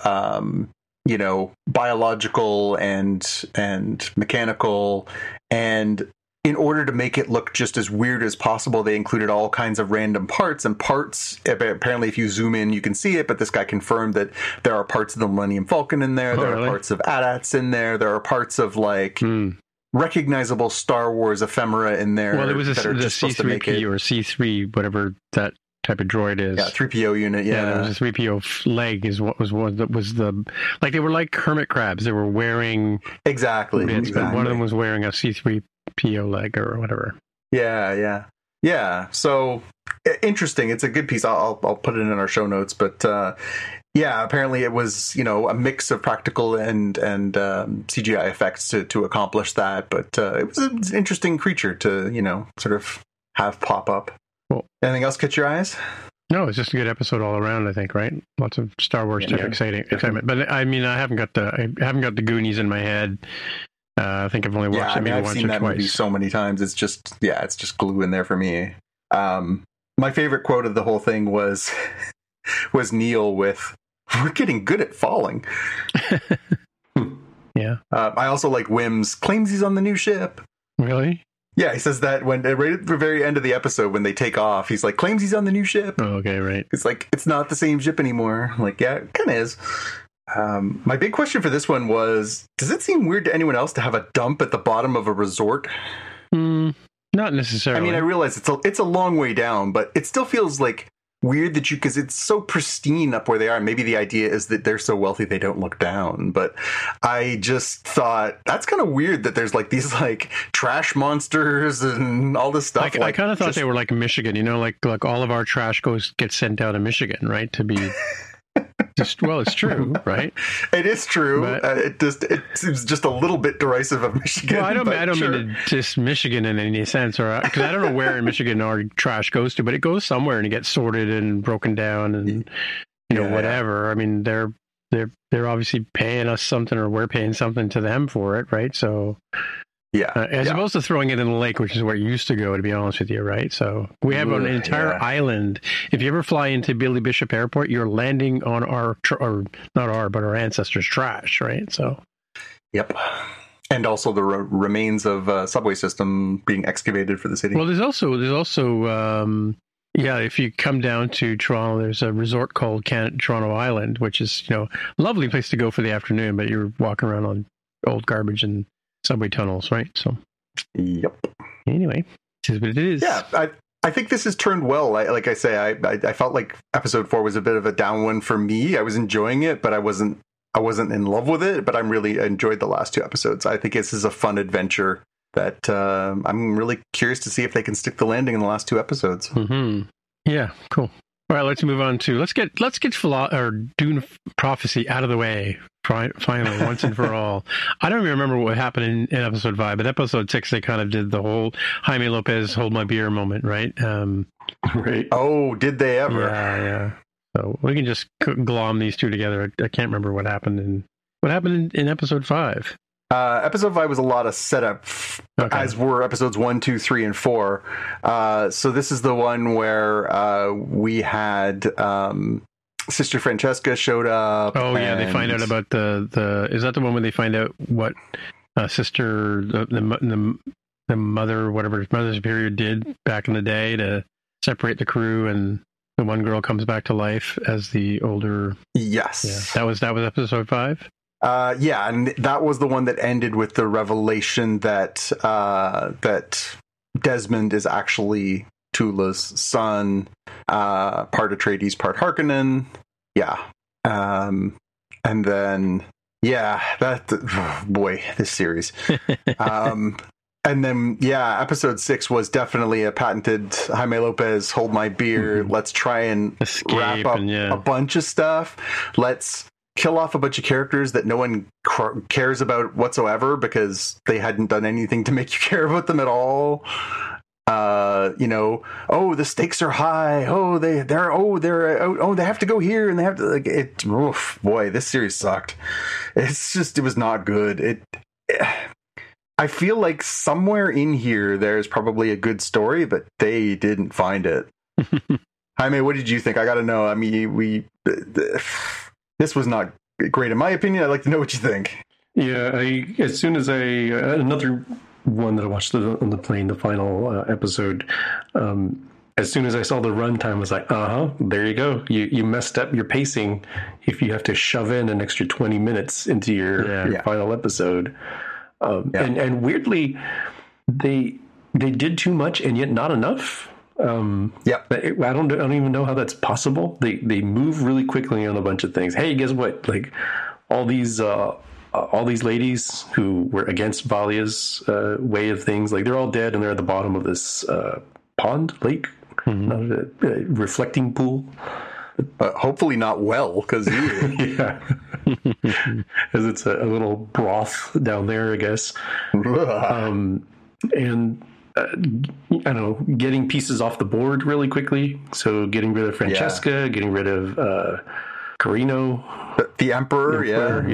S4: biological and mechanical, and in order to make it look just as weird as possible, they included all kinds of random parts. And parts, apparently, if you zoom in, you can see it. But this guy confirmed that there are parts of the Millennium Falcon in there. There are parts of AT-ATs in there. There are parts of recognizable Star Wars ephemera in there.
S3: Well, there was the C3P or C3, whatever that type of droid is.
S4: Yeah, 3PO unit. Yeah,
S3: there was a 3PO leg is what was the like they were like hermit crabs. They were wearing
S4: exactly.
S3: But one of them was wearing a C3PO leg or whatever.
S4: Yeah. So interesting. It's a good piece. I'll put it in our show notes. But apparently it was a mix of practical and CGI effects to accomplish that. But it was an interesting creature to sort of have pop up.
S3: Cool.
S4: Anything else catch your eyes?
S3: No, it's just a good episode all around. I think, right? Lots of Star Wars type excitement. But I mean, I haven't got the Goonies in my head. I think I've only watched it maybe once or twice. I've seen that movie
S4: so many times. It's just glue in there for me. My favorite quote of the whole thing was Neil with, "We're getting good at falling."
S3: Yeah.
S4: I also like Wim's claims he's on the new ship.
S3: Really?
S4: Yeah, he says that when right at the very end of the episode when they take off, he's like, claims he's on the new ship.
S3: Oh, okay, right.
S4: It's like, it's not the same ship anymore. I'm like, yeah, it kind of is. My big question for this one was, does it seem weird to anyone else to have a dump at the bottom of a resort?
S3: Not necessarily.
S4: I mean, I realize it's a long way down, but it still feels like weird that because it's so pristine up where they are. Maybe the idea is that they're so wealthy they don't look down, but I just thought that's kind of weird that there's like these like trash monsters and all this stuff.
S3: I kind of thought they were like Michigan, like all of our trash gets sent out of Michigan, right? To be well, it's true, right?
S4: It is true. But, it seems just a little bit derisive of Michigan.
S3: Well, I don't mean to diss Michigan in any sense, or because I don't know where in Michigan our trash goes to, but it goes somewhere and it gets sorted and broken down and whatever. I mean, they're they're obviously paying us something, or we're paying something to them for it, right? So as opposed to throwing it in the lake, which is where it used to go, to be honest with you, right? So we have an entire island. If you ever fly into Billy Bishop Airport, you're landing on our our ancestors' trash, right? So
S4: yep. And also the remains of a subway system being excavated for the city.
S3: Well, there's also if you come down to Toronto, there's a resort called Toronto Island, which is, lovely place to go for the afternoon, but you're walking around on old garbage and subway tunnels, right? So,
S4: yep.
S3: Anyway, it is what it is.
S4: Yeah, I think this has turned well. Like I say, I felt like episode 4 was a bit of a down one for me. I was enjoying it, but I wasn't in love with it. But I'm really enjoyed the last 2 episodes. I think this is a fun adventure that I'm really curious to see if they can stick the landing in the last 2 episodes.
S3: Mm-hmm. Yeah, cool. All right, let's move on to let's get Dune Prophecy out of the way finally, once and for all. I don't even remember what happened in episode 5, but episode 6 they kind of did the whole Jaime Lopez hold my beer moment, right?
S5: Right.
S4: Oh, did they ever?
S3: Yeah. So we can just glom these two together. I can't remember what happened in episode 5.
S4: Episode 5 was a lot of setup, as were episodes 1, 2, 3, and 4. So this is the one where we had Sister Francesca showed up.
S3: Oh, yeah, they find out about the is that the one where they find out what Sister, the mother, whatever Mother Superior did back in the day to separate the crew, and the one girl comes back to life as the older...
S4: Yes.
S3: Yeah, that was episode 5?
S4: And that was the one that ended with the revelation that Desmond is actually Tula's son, part Atreides, part Harkonnen. Yeah. And then, this series. And then, episode 6 was definitely a patented Jaime Lopez, hold my beer. Let's try and wrap up a bunch of stuff. Let's kill off a bunch of characters that no one cares about whatsoever because they hadn't done anything to make you care about them at all. The stakes are high. They have to go here and they have to this series sucked. It was not good. I feel like somewhere in here there's probably a good story, but they didn't find it. Jaime, what did you think? I got to know. I mean, this was not great in my opinion. I'd like to know what you think.
S5: Yeah, as soon as another one that I watched on the plane, the final episode, as soon as I saw the runtime, I was like, there you go. You messed up your pacing if you have to shove in an extra 20 minutes into your final episode. And weirdly, they did too much and yet not enough. I don't even know how that's possible. They move really quickly on a bunch of things. Hey, guess what? Like all these ladies who were against Valia's way of things, like they're all dead and they're at the bottom of this lake, not a reflecting pool.
S4: Hopefully not well, because
S5: as it's a little broth down there, I guess. I don't know, getting pieces off the board really quickly. So getting rid of Francesca, getting rid of Carino,
S4: the Emperor.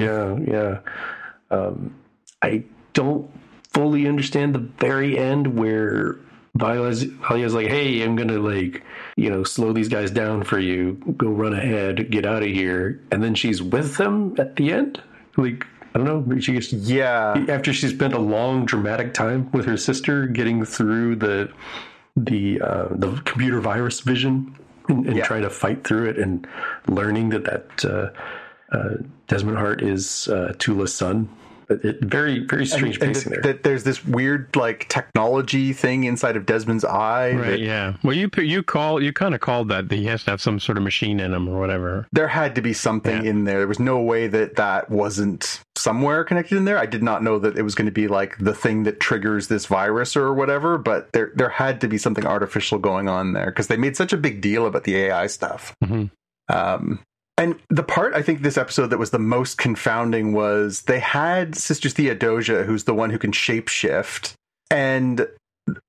S5: I don't fully understand the very end where Valia's like, hey, I'm gonna slow these guys down for you. Go run ahead, get out of here. And then she's with them at the end. Like, I don't know. She gets, after she spent a long dramatic time with her sister, getting through the computer virus vision and trying to fight through it, and learning that Desmond Hart is Tula's son. Very, very strange pacing there.
S4: That there's this weird technology thing inside of Desmond's eye.
S3: Right. Well, you kind of called that he has to have some sort of machine in him or whatever.
S4: There had to be something in there. There was no way that wasn't somewhere connected in there. I did not know that it was going to be the thing that triggers this virus or whatever. But there had to be something artificial going on there because they made such a big deal about the AI stuff.
S3: Mm-hmm.
S4: And the part, I think, this episode that was the most confounding was they had Sister Theodosia, who's the one who can shapeshift. And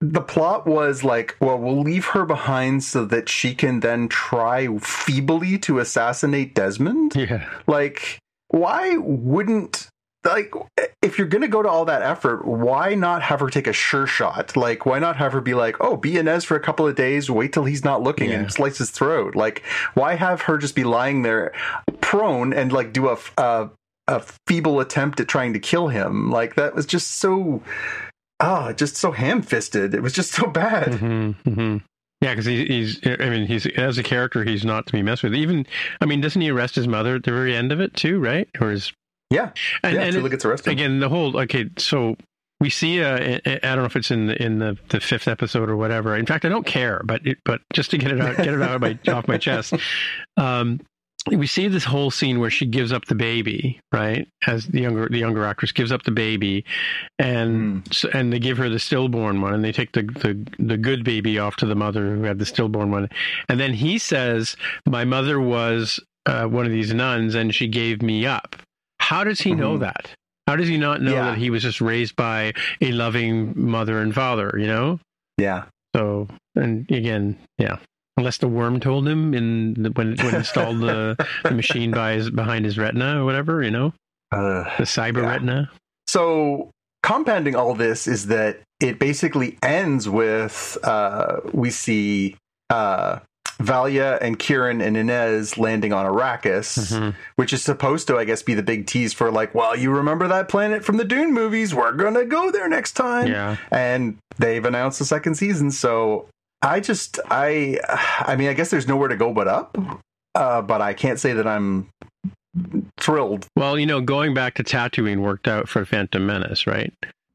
S4: the plot was like, well, we'll leave her behind so that she can then try feebly to assassinate Desmond.
S3: Yeah.
S4: Like, why wouldn't, like, if you're going to go to all that effort, why not have her take a sure shot? Like, why not have her be like, oh, be Inez for a couple of days, wait till he's not looking and slice his throat? Like, why have her just be lying there prone and, like, do a feeble attempt at trying to kill him? Like, that was just so, just so ham-fisted. It was just so bad.
S3: Mm-hmm, mm-hmm. Yeah, because he's as a character, he's not to be messed with. Even, I mean, doesn't he arrest his mother at the very end of it too, right? Or is...
S4: Yeah, Tula gets arrested.
S3: Again, the whole, so we see, I don't know if it's in the fifth episode or whatever. In fact, I don't care, but just to get it out off my chest, we see this whole scene where she gives up the baby, right? As the younger actress gives up the baby, and they give her the stillborn one, and they take the good baby off to the mother who had the stillborn one, and then he says, "My mother was one of these nuns, and she gave me up." How does he know that? How does he not know that he was just raised by a loving mother and father, you know?
S4: Yeah.
S3: So, and again, unless the worm told him when it installed the machine behind his retina or whatever, you know? The cyber retina.
S4: So, compounding all this is that it basically ends with, we see... Valia and Kieran and Inez landing on Arrakis, which is supposed to, I guess, be the big tease for, like, well, you remember that planet from the Dune movies? We're gonna go there next time.
S3: Yeah.
S4: And they've announced the second season, so I mean, I guess there's nowhere to go but up, but I can't say that I'm thrilled.
S3: Well, you know, going back to Tatooine worked out for Phantom Menace, right?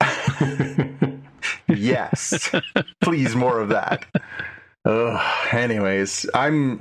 S4: Yes. Please, more of that. Anyways, I'm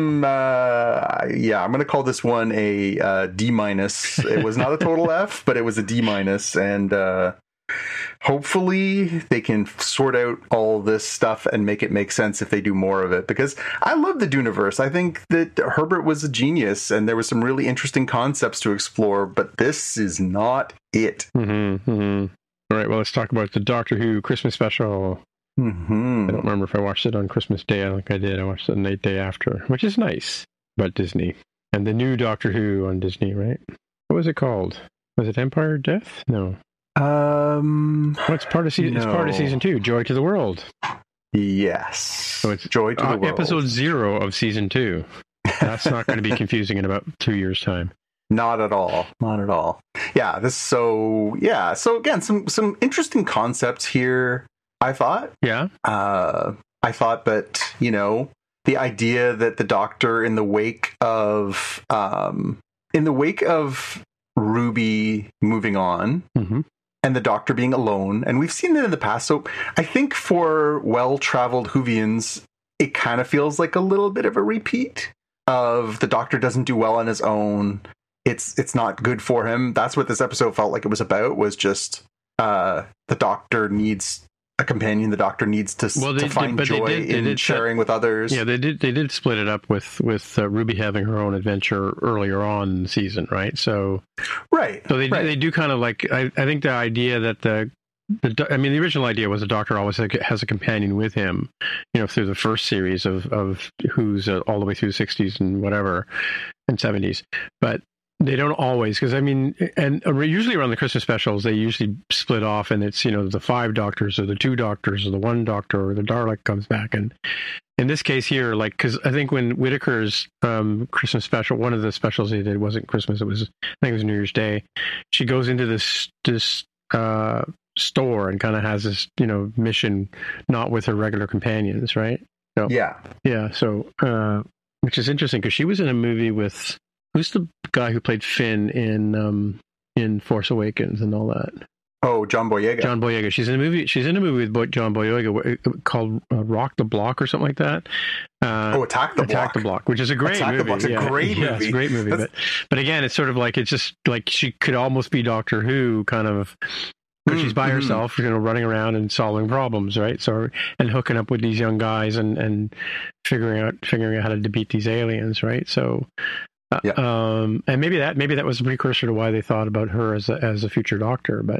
S4: gonna call this one a D-. It was not a total F, but it was a D-, and hopefully they can sort out all this stuff and make it make sense if they do more of it, because I love the Duneverse. I think that Herbert was a genius and there was some really interesting concepts to explore, but this is not it.
S3: All right, well, let's talk about the Doctor Who Christmas special. I don't remember if I watched it on Christmas Day. I think I did. I watched it the night day after, which is nice. But Disney. And the new Doctor Who on Disney, right? What was it called? Was it Empire of Death? No. It's part of season. No. It's part of season 2. Joy to the World.
S4: Yes.
S3: So it's
S4: Joy to the World.
S3: Episode 0 of season 2. That's not going to be confusing in about 2 years' time.
S4: Not at all. Not at all. Yeah. So again, some interesting concepts here. I thought. Yeah. I thought that, you know, the idea that the Doctor in the wake of Ruby moving on and the Doctor being alone, and we've seen that in the past. So I think for well-traveled Whovians, it kind of feels like a little bit of a repeat of the Doctor doesn't do well on his own. It's not good for him. That's what this episode felt like it was about, was just the Doctor needs a companion. The Doctor needs to find joy in sharing with others.
S3: Yeah, they did split it up with Ruby having her own adventure earlier on in the season, right? So they do kind of like, I think the idea that the original idea was the Doctor always has a companion with him, you know, through the first series of Who's all the way through the 60s and whatever and 70s, but they don't always, because and usually around the Christmas specials, they usually split off, and it's, you know, the 5 Doctors or the 2 Doctors or the 1 Doctor or the Dalek comes back. And in this case here, like, because I think when Whittaker's Christmas special, one of the specials they did wasn't Christmas, I think it was New Year's Day. She goes into this store and kind of has this, you know, mission, not with her regular companions, right? So, yeah. So, which is interesting because she was in a movie with. Who's the guy who played Finn in Force Awakens and all that?
S4: Oh, John Boyega.
S3: John Boyega. She's in a movie with John Boyega called Rock the Block or something like that.
S4: Attack the Block.
S3: Attack the Block, which is a great movie.
S4: It's a great movie.
S3: It's a great movie. But again, it's sort of like, it's just like she could almost be Doctor Who, kind of, because she's by herself, you know, running around and solving problems, right? So, and hooking up with these young guys and figuring out how to defeat these aliens, right? So. And maybe that was a precursor to why they thought about her as a future Doctor, but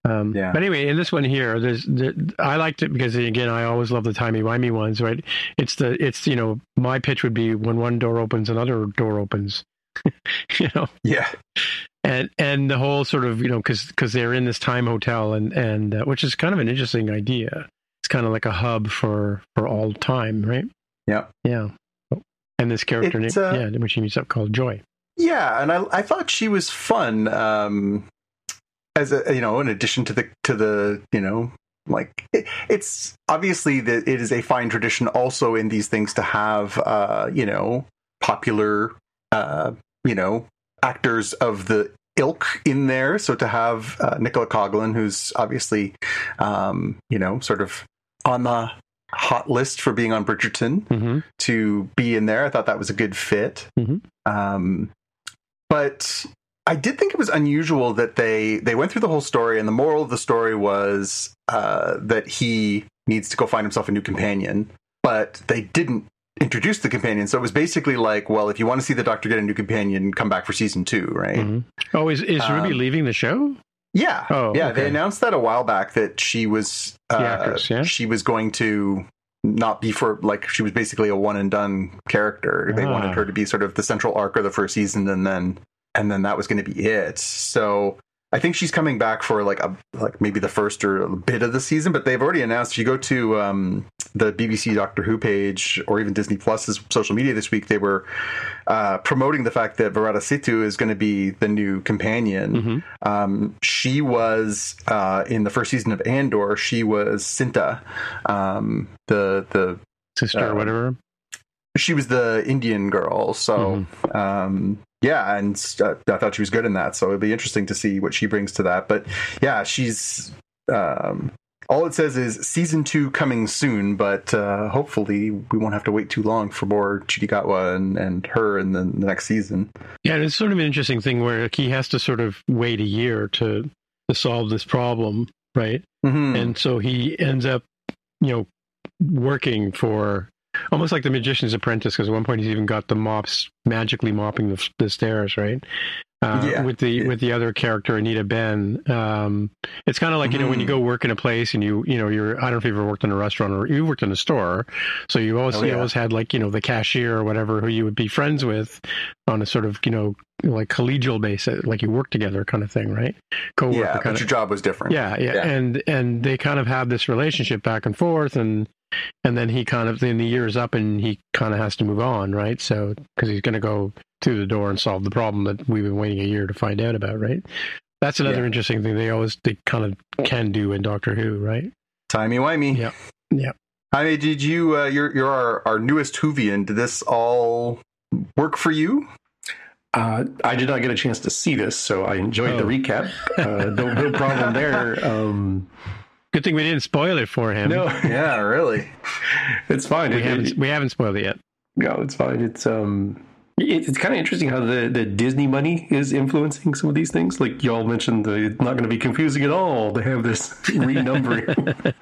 S3: But anyway, in this one here, I liked it because, again, I always love the timey-wimey ones, right? It's my pitch would be when one door opens, another door opens,
S4: Yeah.
S3: And the whole sort of, because they're in this time hotel and which is kind of an interesting idea. It's kind of like a hub for all time, right?
S4: Yeah.
S3: Yeah. And this character, which he meets up, called Joy.
S4: Yeah, and I thought she was fun. As in addition to the like it's obviously that it is a fine tradition also in these things to have popular actors of the ilk in there. So to have Nicola Coughlan, who's obviously sort of on the hot list for being on Bridgerton, to be in there, I thought that was a good fit. But I did think it was unusual that they went through the whole story, and the moral of the story was that he needs to go find himself a new companion, but they didn't introduce the companion. So it was basically like, well, if you want to see the Doctor get a new companion, come back for season 2, right?
S3: Oh, is Ruby leaving the show?
S4: Yeah.
S3: Oh,
S4: yeah.
S3: Okay.
S4: They announced that a while back that she was she was going to not be she was basically a one and done character. They wanted her to be sort of the central arc of the first season, and then that was going to be it. So I think she's coming back for maybe the first or a bit of the season, but they've already announced. If you go to the BBC Doctor Who page or even Disney Plus's social media this week, they were promoting the fact that Varada Situ is going to be the new companion. She was in the first season of Andor. She was Cinta, the
S3: sister or whatever.
S4: She was the Indian girl. So. Yeah, and I thought she was good in that, so it'll be interesting to see what she brings to that. But yeah, she's all it says is season 2 coming soon, but hopefully we won't have to wait too long for more Ncuti Gatwa and her in the next season.
S3: Yeah, and it's sort of an interesting thing where he has to sort of wait a year to solve this problem, right? And so he ends up, working for almost like the Magician's Apprentice, because at one point he's even got the mops magically mopping the stairs, right? With the other character, Anita Ben. It's kind of like, when you go work in a place and you're, I don't know if you've ever worked in a restaurant or you worked in a store. So you always had the cashier or whatever who you would be friends with on a sort of, like collegial basis, like you work together kind of thing, right? Co-worker.
S4: Yeah, but your job was different.
S3: Yeah. And they kind of have this relationship back and forth, and then he then the year's up and he kind of has to move on, right? So, because he's going to go through the door and solve the problem that we've been waiting a year to find out about, right? That's another interesting thing they kind of can do in Doctor Who, right?
S4: Timey-wimey.
S3: Yeah.
S4: Jaime, did you, you're our newest Whovian, did this all work for you?
S5: I did not get a chance to see this, so I enjoyed the recap. No problem there.
S3: Good thing we didn't spoil it for him.
S5: No,
S4: yeah, really.
S5: It's fine.
S3: We haven't spoiled it yet.
S5: No, it's fine. It's kind of interesting how the Disney money is influencing some of these things. Like y'all mentioned, it's not going to be confusing at all to have this renumbering.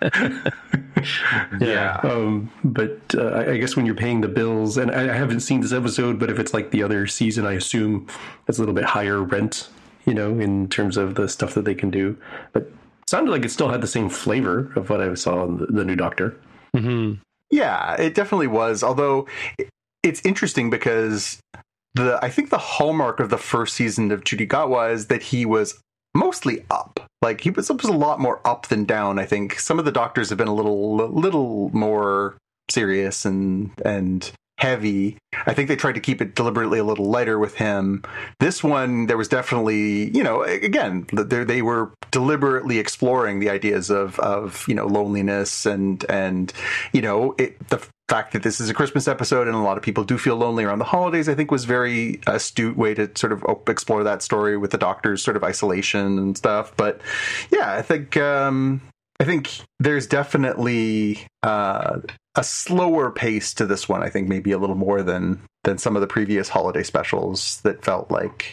S5: But I guess when you're paying the bills, and I haven't seen this episode, but if it's like the other season, I assume it's a little bit higher rent, in terms of the stuff that they can do. But it sounded like it still had the same flavor of what I saw in the new Doctor.
S4: Yeah, it definitely was. Although it's interesting because I think the hallmark of the first season of Ncuti Gatwa is that he was mostly up. Like he was a lot more up than down. I think some of the Doctors have been a little more serious and heavy. I think they tried to keep it deliberately a little lighter with him. This one, there was definitely, again, they were deliberately exploring the ideas of loneliness and the fact that this is a Christmas episode and a lot of people do feel lonely around the holidays, I think was very astute way to sort of explore that story with the Doctor's sort of isolation and stuff. But yeah, I think there's definitely a slower pace to this one. I think maybe a little more than some of the previous holiday specials that felt like,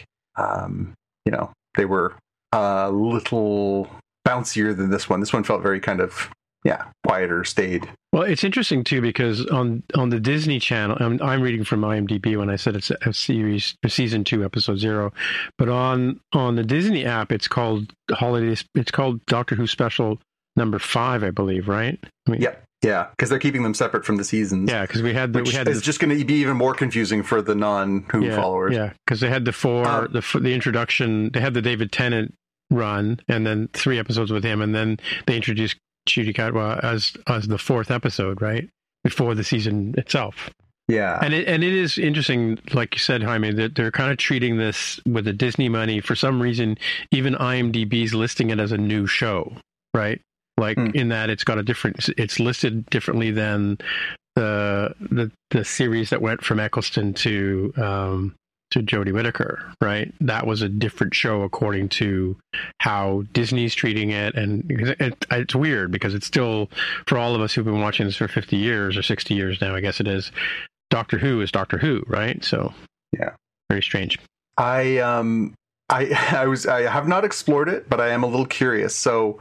S4: they were a little bouncier than this one. This one felt very kind of, quieter, staid.
S3: Well, it's interesting too because on the Disney Channel, I'm reading from IMDb when I said it's a series, season 2, episode 0, but on the Disney app, it's called Holidays. It's called Doctor Who Special number 5, I believe, right? I mean,
S4: yeah, because they're keeping them separate from the seasons.
S3: Yeah, because
S4: it's just going to be even more confusing for the non-Who followers.
S3: Yeah, because they had the introduction. They had the David Tennant run, and then 3 episodes with him, and then they introduced Ncuti Gatwa as the 4th episode, right before the season itself.
S4: Yeah,
S3: and it is interesting, like you said, Jaime, that they're kind of treating this with the Disney money. For some reason, even IMDb's listing it as a new show, right? Like in that it's got it's listed differently than the series that went from Eccleston to Jodie Whittaker, right? That was a different show according to how Disney's treating it, and it's weird because it's still, for all of us who've been watching this for 50 years or 60 years now, I guess it is, Doctor Who is Doctor Who, right? So
S4: yeah,
S3: very strange.
S4: I have not explored it, but I am a little curious. So,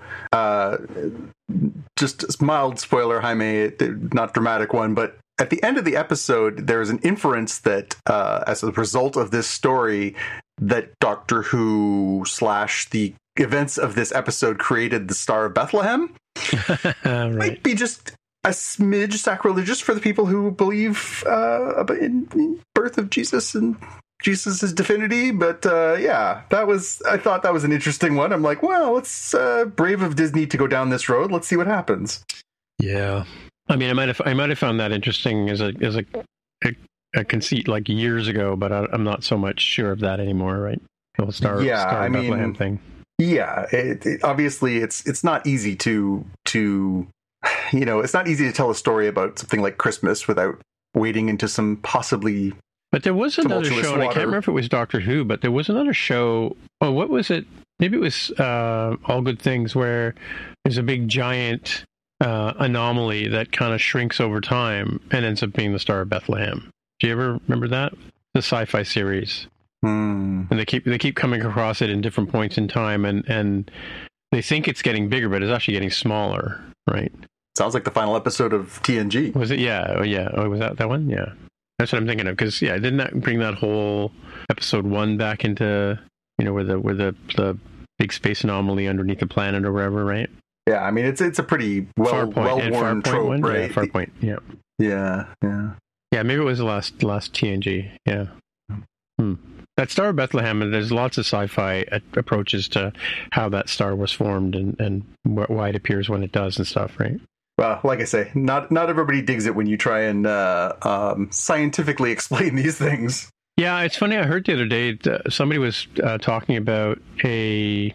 S4: just a mild spoiler, Jaime, not dramatic one, but at the end of the episode, there is an inference that, as a result of this story, that Doctor Who / the events of this episode created the Star of Bethlehem.
S3: Right.
S4: Might be just a smidge sacrilegious for the people who believe in birth of Jesus and Jesus' divinity, but I thought that was an interesting one. I'm like, well, it's brave of Disney to go down this road. Let's see what happens.
S3: Yeah, I mean, I might have found that interesting as a conceit like years ago, but I'm not so much sure of that anymore. Right? The Star Bethlehem thing.
S4: Yeah, obviously it's not easy to it's not easy to tell a story about something like Christmas without wading into some possibly.
S3: But there was another show, and I can't remember if it was Doctor Who, but there was another show. Oh, what was it? Maybe it was All Good Things, where there's a big giant anomaly that kind of shrinks over time and ends up being the Star of Bethlehem. Do you ever remember that? The sci-fi series. And they keep coming across it in different points in time, and they think it's getting bigger, but it's actually getting smaller, right?
S4: Sounds like the final episode of TNG.
S3: Was it? Yeah. Oh, yeah. Oh, was that one? Yeah. That's what I'm thinking of, because didn't that bring that whole episode 1 back into where the big space anomaly underneath the planet or wherever, right?
S4: Yeah, I mean it's a pretty well-worn trope,
S3: one?
S4: right?
S3: Yeah, Farpoint, yeah.
S4: Yeah.
S3: Yeah, maybe it was the last TNG. Yeah. That Star of Bethlehem, there's lots of sci-fi approaches to how that star was formed and why it appears when it does and stuff, right?
S4: Well, like I say, not everybody digs it when you try and scientifically explain these things.
S3: Yeah, it's funny. I heard the other day somebody was talking about a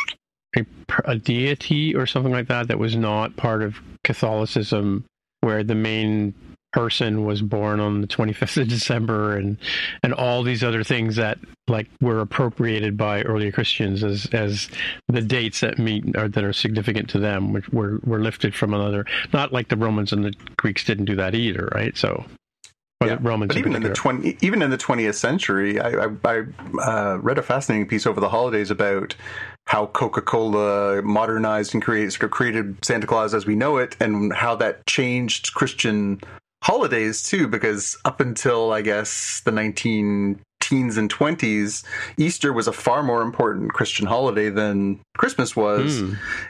S3: deity or something like that was not part of Catholicism, where the main person was born on the 25th of December and all these other things that were appropriated by early Christians as the dates that meet or that are significant to them, which were lifted from another, not like the Romans and the Greeks didn't do that either, right? So Romans,
S4: but even in the 20th century, I read a fascinating piece over the holidays about how Coca-Cola modernized and created Santa Claus as we know it, and how that changed Christian holidays too, because up until I guess the 1910s and 20s, Easter was a far more important Christian holiday than Christmas was.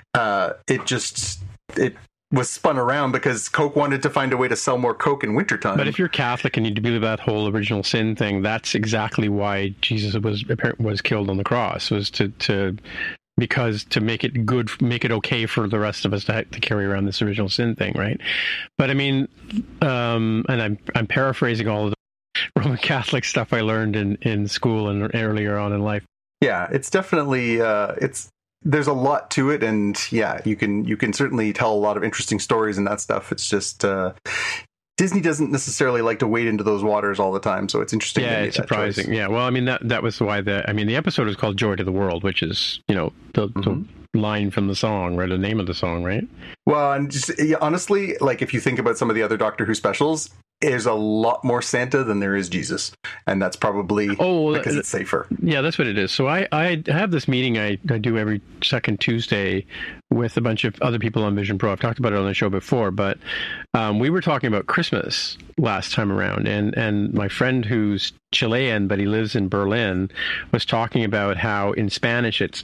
S4: It was spun around because Coke wanted to find a way to sell more Coke in wintertime.
S3: But if you're Catholic and you believe that whole original sin thing, that's exactly why Jesus was killed on the cross, was to make it good, make it okay for the rest of us to carry around this original sin thing, right? But I mean, and I'm paraphrasing all of the Roman Catholic stuff I learned in school and earlier on in life.
S4: Yeah, it's definitely there's a lot to it, and you can certainly tell a lot of interesting stories and that stuff. It's just Disney doesn't necessarily like to wade into those waters all the time, so it's interesting.
S3: Yeah, it's surprising. Yeah, well, I mean that was why the episode is called "Joy to the World," which is the line from the song, right? The name of the song, right?
S4: Well, and just honestly, like if you think about some of the other Doctor Who specials, is a lot more Santa than there is Jesus, and that's probably because it's safer.
S3: Yeah, that's what it is. So I have this meeting I do every second Tuesday with a bunch of other people on Vision Pro. I've talked about it on the show before, but we were talking about Christmas last time around, and my friend who's Chilean but he lives in Berlin was talking about how in Spanish it's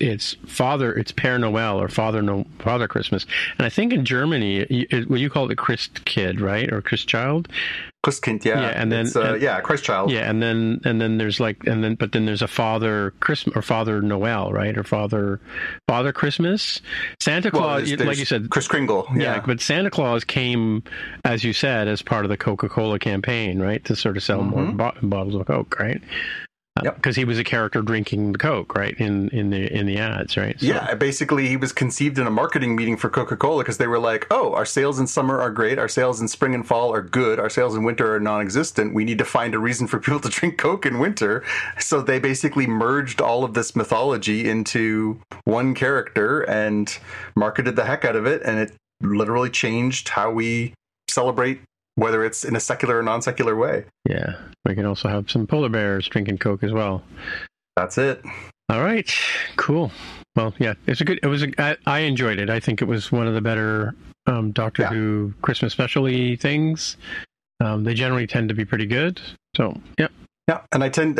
S3: Père Noel or Father Christmas, and I think in Germany you call it the Christ Kid, right, or Christ Child.
S4: Christkind, yeah,
S3: and then
S4: Christ Child,
S3: yeah, and then there's but then there's a Father Christmas or Father Noel, right, or Father Christmas. Santa Claus, like you said,
S4: Kris Kringle,
S3: yeah, but Santa Claus came, as you said, as part of the Coca-Cola campaign, right, to sort of sell more bottles of Coke, right? Because he was a character drinking the Coke, right, in the ads, right? So.
S4: Yeah, basically he was conceived in a marketing meeting for Coca-Cola because they were like, oh, our sales in summer are great, our sales in spring and fall are good, our sales in winter are non-existent. We need to find a reason for people to drink Coke in winter. So they basically merged all of this mythology into one character and marketed the heck out of it, and it literally changed how we celebrate, whether it's in a secular or non-secular way.
S3: Yeah, we can also have some polar bears drinking Coke as well.
S4: That's it.
S3: All right, cool. Well, yeah, I enjoyed it. I think it was one of the better Doctor Who Christmas special-y things. They generally tend to be pretty good. So, yeah.
S4: Yeah, and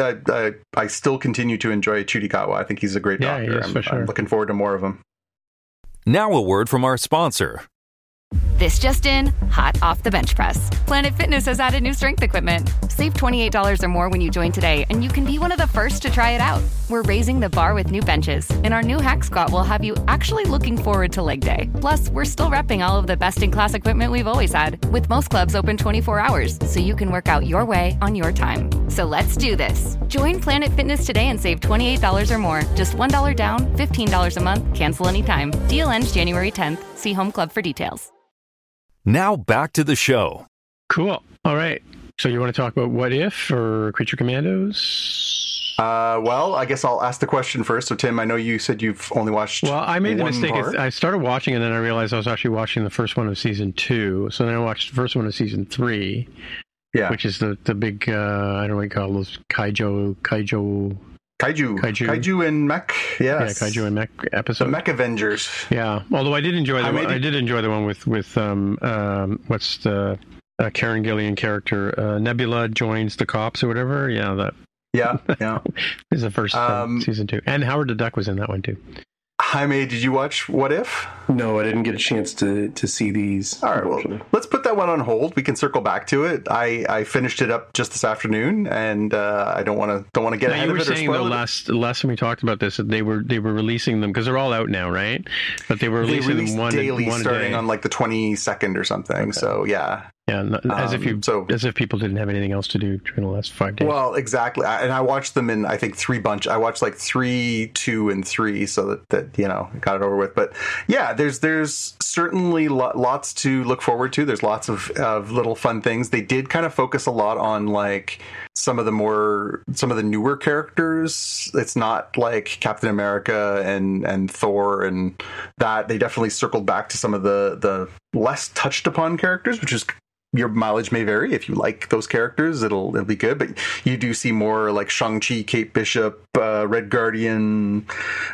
S4: I still continue to enjoy Chudikawa. I think he's a great Doctor.
S3: He is, for sure.
S4: I'm looking forward to more of him.
S2: Now a word from our sponsor.
S6: This just in, hot off the bench press. Planet Fitness has added new strength equipment. Save $28 or more when you join today, and you can be one of the first to try it out. We're raising the bar with new benches, and our new Hack Squat will have you actually looking forward to leg day. Plus, we're still repping all of the best-in-class equipment we've always had, with most clubs open 24 hours, so you can work out your way on your time. So let's do this. Join Planet Fitness today and save $28 or more. Just $1 down, $15 a month, cancel anytime. Deal ends January 10th. See Home Club for details.
S2: Now back to the show.
S3: Cool. All right. So you want to talk about What If or Creature Commandos?
S4: Well, I guess I'll ask the question first. So, Tim, I know you said you've only watched.
S3: Well, I made the mistake.
S4: Part.
S3: I started watching and then I realized I was actually watching the first one of season 2. So then I watched the first one of season 3. Yeah. Which is the big, I don't know what you call those, Kaiju
S4: and Mech, yes.
S3: Yeah, Kaiju and Mech episode.
S4: The Mech Avengers.
S3: Yeah, although I did enjoy the one. I did enjoy the one with what's the Karen Gillian character? Nebula joins the cops or whatever. Yeah, that.
S4: Yeah.
S3: This is the first season 2, and Howard the Duck was in that one too.
S4: Jaime, did you watch What If?
S5: No, I didn't get a chance to see these.
S4: All right, well, let's put that one on hold. We can circle back to it. I finished it up just this afternoon, and I don't want to get ahead of it. You were saying
S3: the last time we talked about this that they were releasing them because they're all out now, right? But they were releasing them one
S4: starting
S3: day.
S4: On like the 22nd or something. Okay. So yeah.
S3: Yeah, as if people didn't have anything else to do during the last 5 days.
S4: Well, exactly. And I watched them in, I think, 3 bunch. I watched like 3, 2, and 3, so that got it over with. But yeah, there's certainly lots to look forward to. There's lots of little fun things. They did kind of focus a lot on like some of the newer characters. It's not like Captain America and Thor and that. They definitely circled back to some of the less touched upon characters, which is. Your mileage may vary. If you like those characters, it'll be good. But you do see more like Shang-Chi, Kate Bishop, Red Guardian,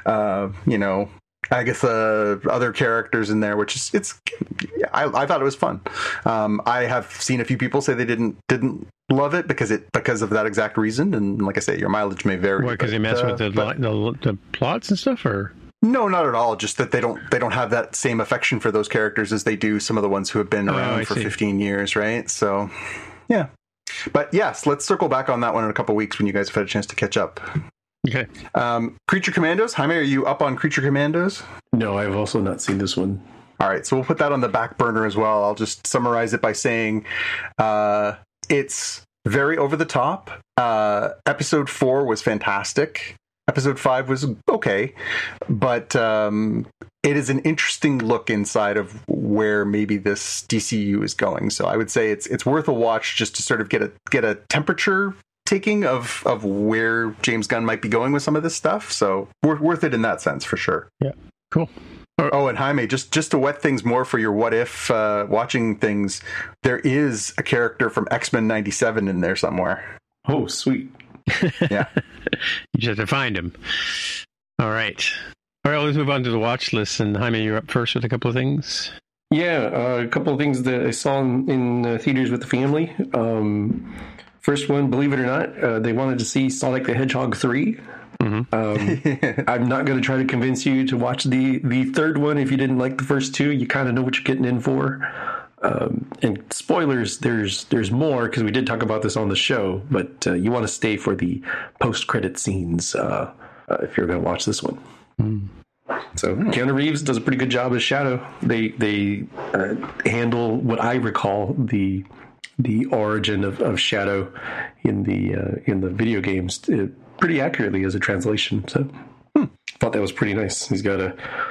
S4: Agatha, other characters in there, which is I thought it was fun. I have seen a few people say they didn't love it because of that exact reason. And like I say, your mileage may vary.
S3: What, because they mess with the plots and stuff, or?
S4: No, not at all. Just that they don't have that same affection for those characters as they do some of the ones who have been around for 15 years, right? So, yeah. But yes, let's circle back on that one in a couple of weeks when you guys have had a chance to catch up.
S3: Okay.
S4: Creature Commandos. Jaime, are you up on Creature Commandos?
S5: No, I've also not seen this one.
S4: All right, so we'll put that on the back burner as well. I'll just summarize it by saying it's very over the top. Episode 4 was fantastic. Episode 5 was okay, but it is an interesting look inside of where maybe this DCU is going. So I would say it's worth a watch just to sort of get a temperature taking of where James Gunn might be going with some of this stuff. So worth it in that sense for sure.
S3: Yeah, cool.
S4: Oh, and Jaime, just to wet things more for your what if watching things, there is a character from X-Men 97 in there somewhere.
S5: Oh, sweet.
S4: Yeah.
S3: You just have to find him. All right. Let's move on to the watch list. And Jaime, you're up first with a couple of things.
S5: Yeah, a couple of things that I saw in theaters with the family. First one, believe it or not, they wanted to see Sonic the Hedgehog 3. Mm-hmm. I'm not going to try to convince you to watch the third one if you didn't like the first two. You kind of know what you're getting in for. And spoilers, there's more because we did talk about this on the show, but you want to stay for the post-credit scenes if you're going to watch this one. Mm. So Keanu Reeves does a pretty good job as Shadow. They handle what I recall the origin of Shadow in the video games pretty accurately as a translation. So thought that was pretty nice. He's got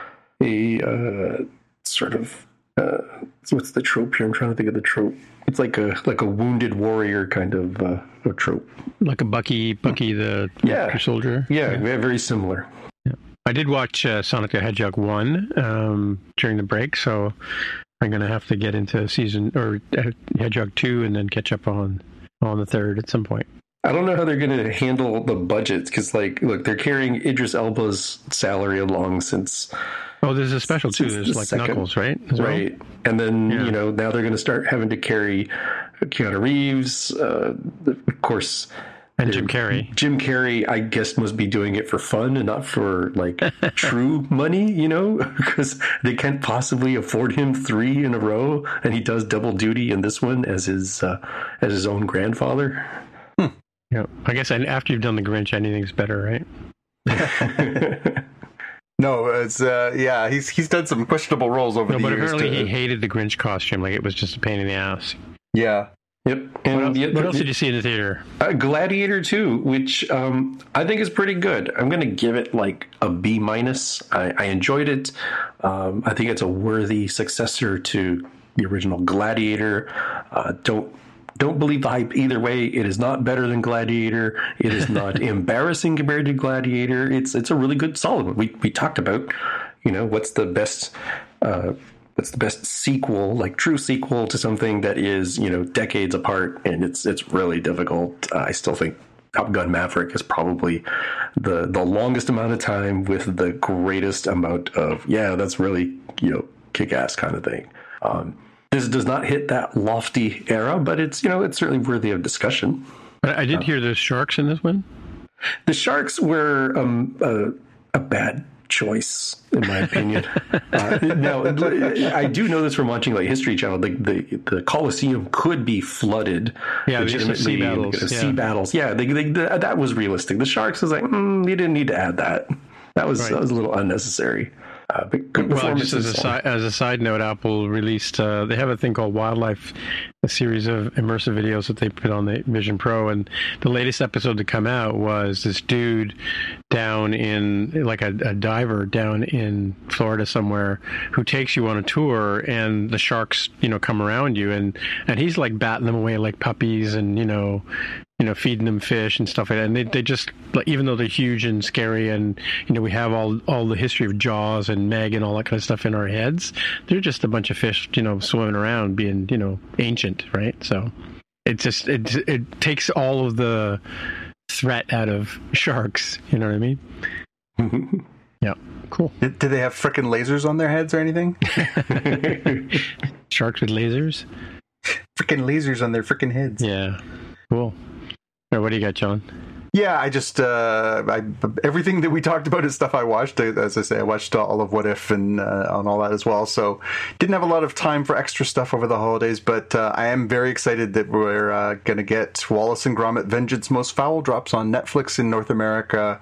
S5: a sort of what's the trope here? I'm trying to think of the trope. It's like a wounded warrior kind of a trope,
S3: like a Bucky the soldier.
S5: Yeah, very similar.
S3: Yeah. I did watch Sonic the Hedgehog 1 during the break, so I'm going to have to get into Hedgehog 2 and then catch up on the third at some point.
S5: I don't know how they're going to handle the budgets because, look, they're carrying Idris Elba's salary along since.
S3: Oh, there's a special too. There's like second, Knuckles, right?
S5: Right, and then now they're going to start having to carry Keanu Reeves, of course.
S3: And Jim Carrey.
S5: Jim Carrey, I guess, must be doing it for fun and not for true money, because they can't possibly afford him 3 in a row, and he does double duty in this one as his own grandfather.
S3: Yeah, I guess after you've done the Grinch, anything's better, right?
S4: No, it's he's done some questionable roles over the years.
S3: But apparently he hated the Grinch costume; it was just a pain in the ass.
S4: Yeah.
S5: Yep. And
S3: what else did you see in the theater?
S5: Gladiator 2, which I think is pretty good. I'm going to give it a B-. I enjoyed it. I think it's a worthy successor to the original Gladiator. Don't believe the hype either way. It is not better than Gladiator. It is not embarrassing compared to Gladiator. It's a really good, solid one. We talked about, what's the best sequel, true sequel to something that is, decades apart, and it's really difficult. I still think Top Gun Maverick is probably the longest amount of time with the greatest amount of, that's really, kick-ass kind of thing. This does not hit that lofty era, but it's certainly worthy of discussion.
S3: I did hear there's sharks in this one.
S5: The sharks were a bad choice, in my opinion. Now, I do know this from watching History Channel. The Colosseum could be flooded.
S3: Yeah, sea battles.
S5: Sea battles. Yeah, that was realistic. The sharks was you didn't need to add that. That was a little unnecessary. But good performances.
S3: Just as a side note, Apple released, they have a thing called Wildlife, a series of immersive videos that they put on the Vision Pro. And the latest episode to come out was this dude down in, a diver down in Florida somewhere, who takes you on a tour, and the sharks, come around you. And he's batting them away like puppies and, feeding them fish and stuff like that. And they just, even though they're huge and scary, and we have all the history of Jaws and Meg and all that kind of stuff in our heads, they're just a bunch of fish, swimming around being, ancient, right? So it just it takes all of the threat out of sharks. You know what I mean? Yeah, cool.
S4: Did they have frickin' lasers on their heads or anything?
S3: Sharks with lasers?
S4: Frickin' lasers on their frickin' heads.
S3: Yeah, cool. All right, what do you got, John?
S4: Yeah, I just everything that we talked about is stuff I watched. As I say, I watched all of What If and on all that as well. So didn't have a lot of time for extra stuff over the holidays, but I am very excited that we're going to get Wallace and Gromit: Vengeance Most Foul drops on Netflix in North America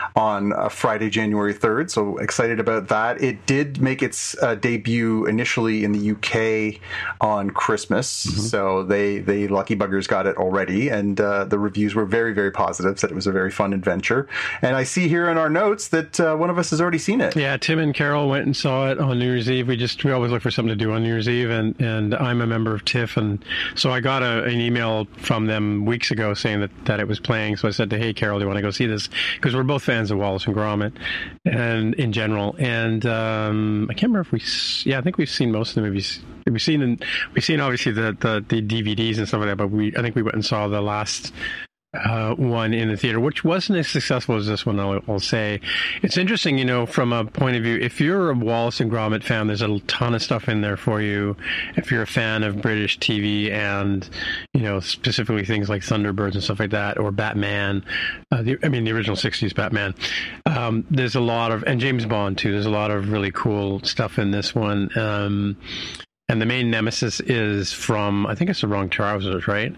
S4: on Friday, January 3rd. So excited about that. It did make its debut initially in the UK on Christmas. Mm-hmm. So they lucky buggers got it already, and the reviews were very, very positive. have said it was a very fun adventure. And I see here in our notes that one of us has already seen it.
S3: Yeah, Tim and Carol went and saw it on New Year's Eve. We always look for something to do on New Year's Eve, and I'm a member of TIFF, and so I got an email from them weeks ago saying that it was playing. So I said to, hey, Carol, do you want to go see this? Because we're both fans of Wallace and Gromit, and in general. And I can't remember if I think we've seen most of the movies. We've seen obviously the DVDs and stuff like that, but I think we went and saw the last one in the theater, which wasn't as successful as this one, I'll say. It's interesting, from a point of view, if you're a Wallace and Gromit fan, there's a ton of stuff in there for you. If you're a fan of British TV and, specifically things like Thunderbirds and stuff like that, or Batman, the original 60s Batman, there's a lot of, and James Bond too, there's a lot of really cool stuff in this one. And the main nemesis is from, I think it's The Wrong Trousers, right?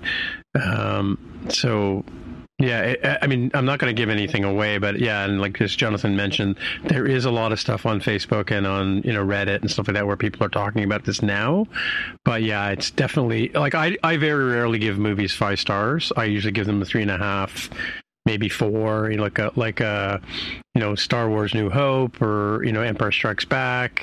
S3: So, yeah, I'm not going to give anything away, but yeah, and like as Jonathan mentioned, there is a lot of stuff on Facebook and on, Reddit and stuff like that where people are talking about this now. But yeah, it's definitely, like, I very rarely give movies 5 stars. I usually give them a 3.5. Maybe 4, like Star Wars: New Hope, or Empire Strikes Back,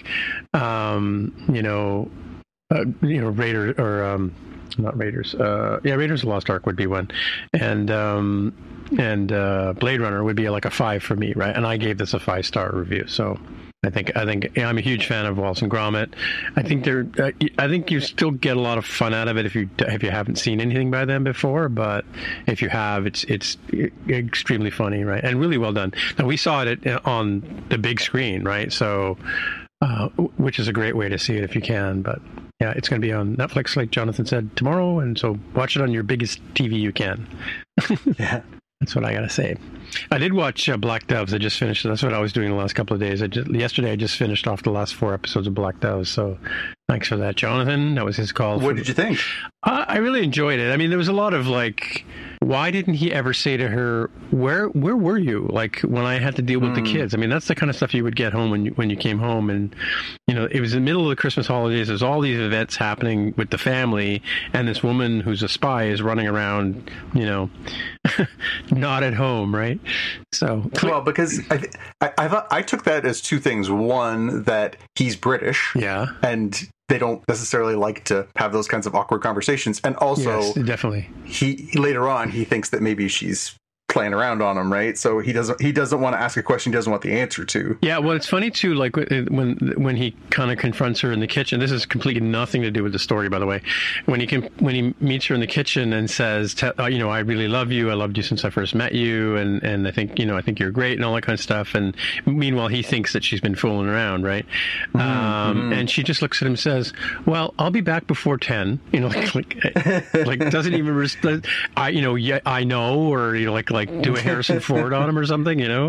S3: Raiders, or not Raiders. Raiders of the Lost Ark would be one, and Blade Runner would be like a 5 for me, right? And I gave this a 5-star review, so. I think I'm a huge fan of Wallace and Gromit. I think you still get a lot of fun out of it if you haven't seen anything by them before. But if you have, it's extremely funny, right? And really well done. Now we saw it on the big screen, right? So, which is a great way to see it if you can. But yeah, it's going to be on Netflix, like Jonathan said, tomorrow, and so watch it on your biggest TV you can.
S4: Yeah.
S3: That's what I gotta say. I did watch Black Doves. I just finished. That's what I was doing the last couple of days. Yesterday I just finished off the last 4 episodes of Black Doves. So thanks for that, Jonathan. That was his call.
S4: What did you think?
S3: I really enjoyed it. There was a lot of like, why didn't he ever say to her, where were you? Like when I had to deal with the kids. That's the kind of stuff you would get home when you came home, and it was in the middle of the Christmas holidays. There's all these events happening with the family, and this woman who's a spy is running around, not at home, right? So
S4: well, because I took that as 2 things. One, that he's British,
S3: yeah,
S4: and they don't necessarily like to have those kinds of awkward conversations. And also,
S3: yes, definitely,
S4: he later on he thinks that maybe she's playing around on him, right? So he doesn't want to ask a question he doesn't want the answer to.
S3: Yeah, well, it's funny too, like when he kind of confronts her in the kitchen. This is completely nothing to do with the story, by the way. When he meets her in the kitchen and says, I really love you. I loved you since I first met you, and I think you're great, and all that kind of stuff. And meanwhile, he thinks that she's been fooling around, right? And she just looks at him and says, "Well, I'll be back before 10." Like doesn't even I know, or like do a Harrison Ford on him or something, Yeah.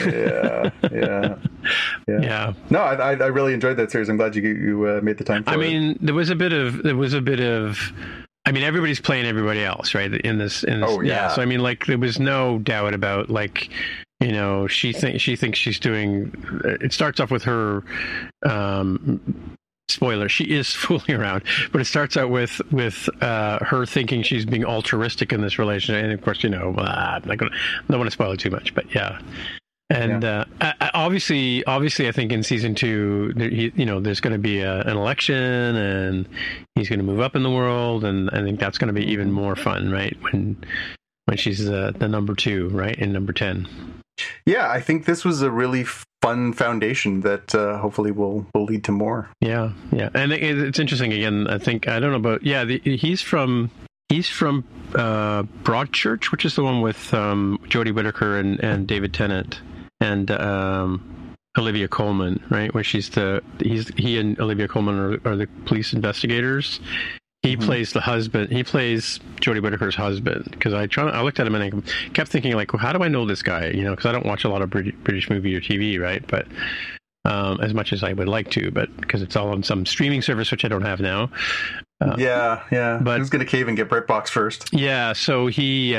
S4: No, I really enjoyed that series. I'm glad you made the time for it.
S3: There was a bit of. Everybody's playing everybody else, right? In this.
S4: Oh yeah.
S3: So there was no doubt about she thinks she's doing. It starts off with her. Spoiler, she is fooling around, but it starts out with her thinking she's being altruistic in this relationship, and of course, I'm not going to, don't want to spoil it too much, but yeah. And obviously, I think in season 2, there's going to be an election, and he's going to move up in the world, and I think that's going to be even more fun, right? When she's the number 2, right, in number 10.
S4: Yeah, I think this was a really fun foundation that hopefully will lead to more.
S3: Yeah, and it's interesting. Again, I don't know about. Yeah, he's from Broadchurch, which is the one with Jodie Whittaker and David Tennant and Olivia Colman, right? Where he and Olivia Colman are the police investigators. He plays the husband. He plays Jodie Whittaker's husband. Because I looked at him and I kept thinking, like, well, how do I know this guy? Because I don't watch a lot of British movie or TV, right? But as much as I would like to, but because it's all on some streaming service, which I don't have now.
S4: Yeah. But who's going to cave and get BritBox first?
S3: Yeah. So he's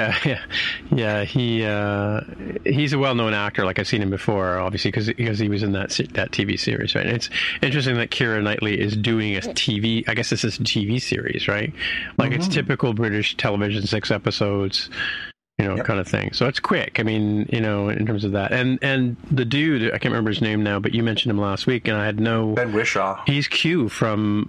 S3: a well-known actor. Like I've seen him before, obviously, because he was in that TV series, right? And it's interesting that Keira Knightley is doing a TV. I guess this is a TV series, right? Like it's typical British television, 6 episodes. kind of thing. So it's quick. I mean, in terms of that. And the dude, I can't remember his name now, but you mentioned him last week, and I had no...
S4: Ben Whishaw.
S3: He's Q from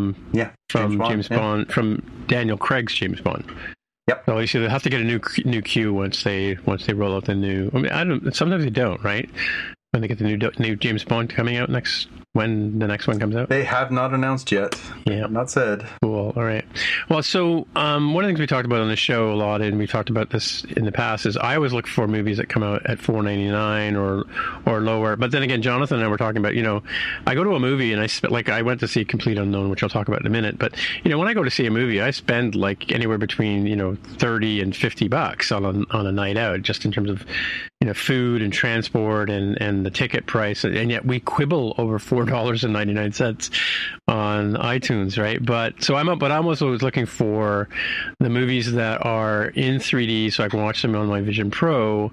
S3: James Bond, from Daniel Craig's James Bond.
S4: Yep.
S3: So you see, they have to get a new Q once they roll out the new... I mean, sometimes they don't, right? When they get the new James Bond coming out when the next one comes out?
S4: They have not announced yet.
S3: Yeah.
S4: Not said.
S3: Cool. All right. Well, so one of the things we talked about on the show a lot, and we've talked about this in the past, is I always look for movies that come out at $4.99 or lower. But then again, Jonathan and I were talking about, I go to a movie and I went to see Complete Unknown, which I'll talk about in a minute. But, when I go to see a movie, I spend like anywhere between, $30 and $50 on a night out, just in terms of, food and transport and the ticket price. And yet we quibble over $4.99 on iTunes, right? But I'm also always looking for the movies that are in 3D, so I can watch them on my Vision Pro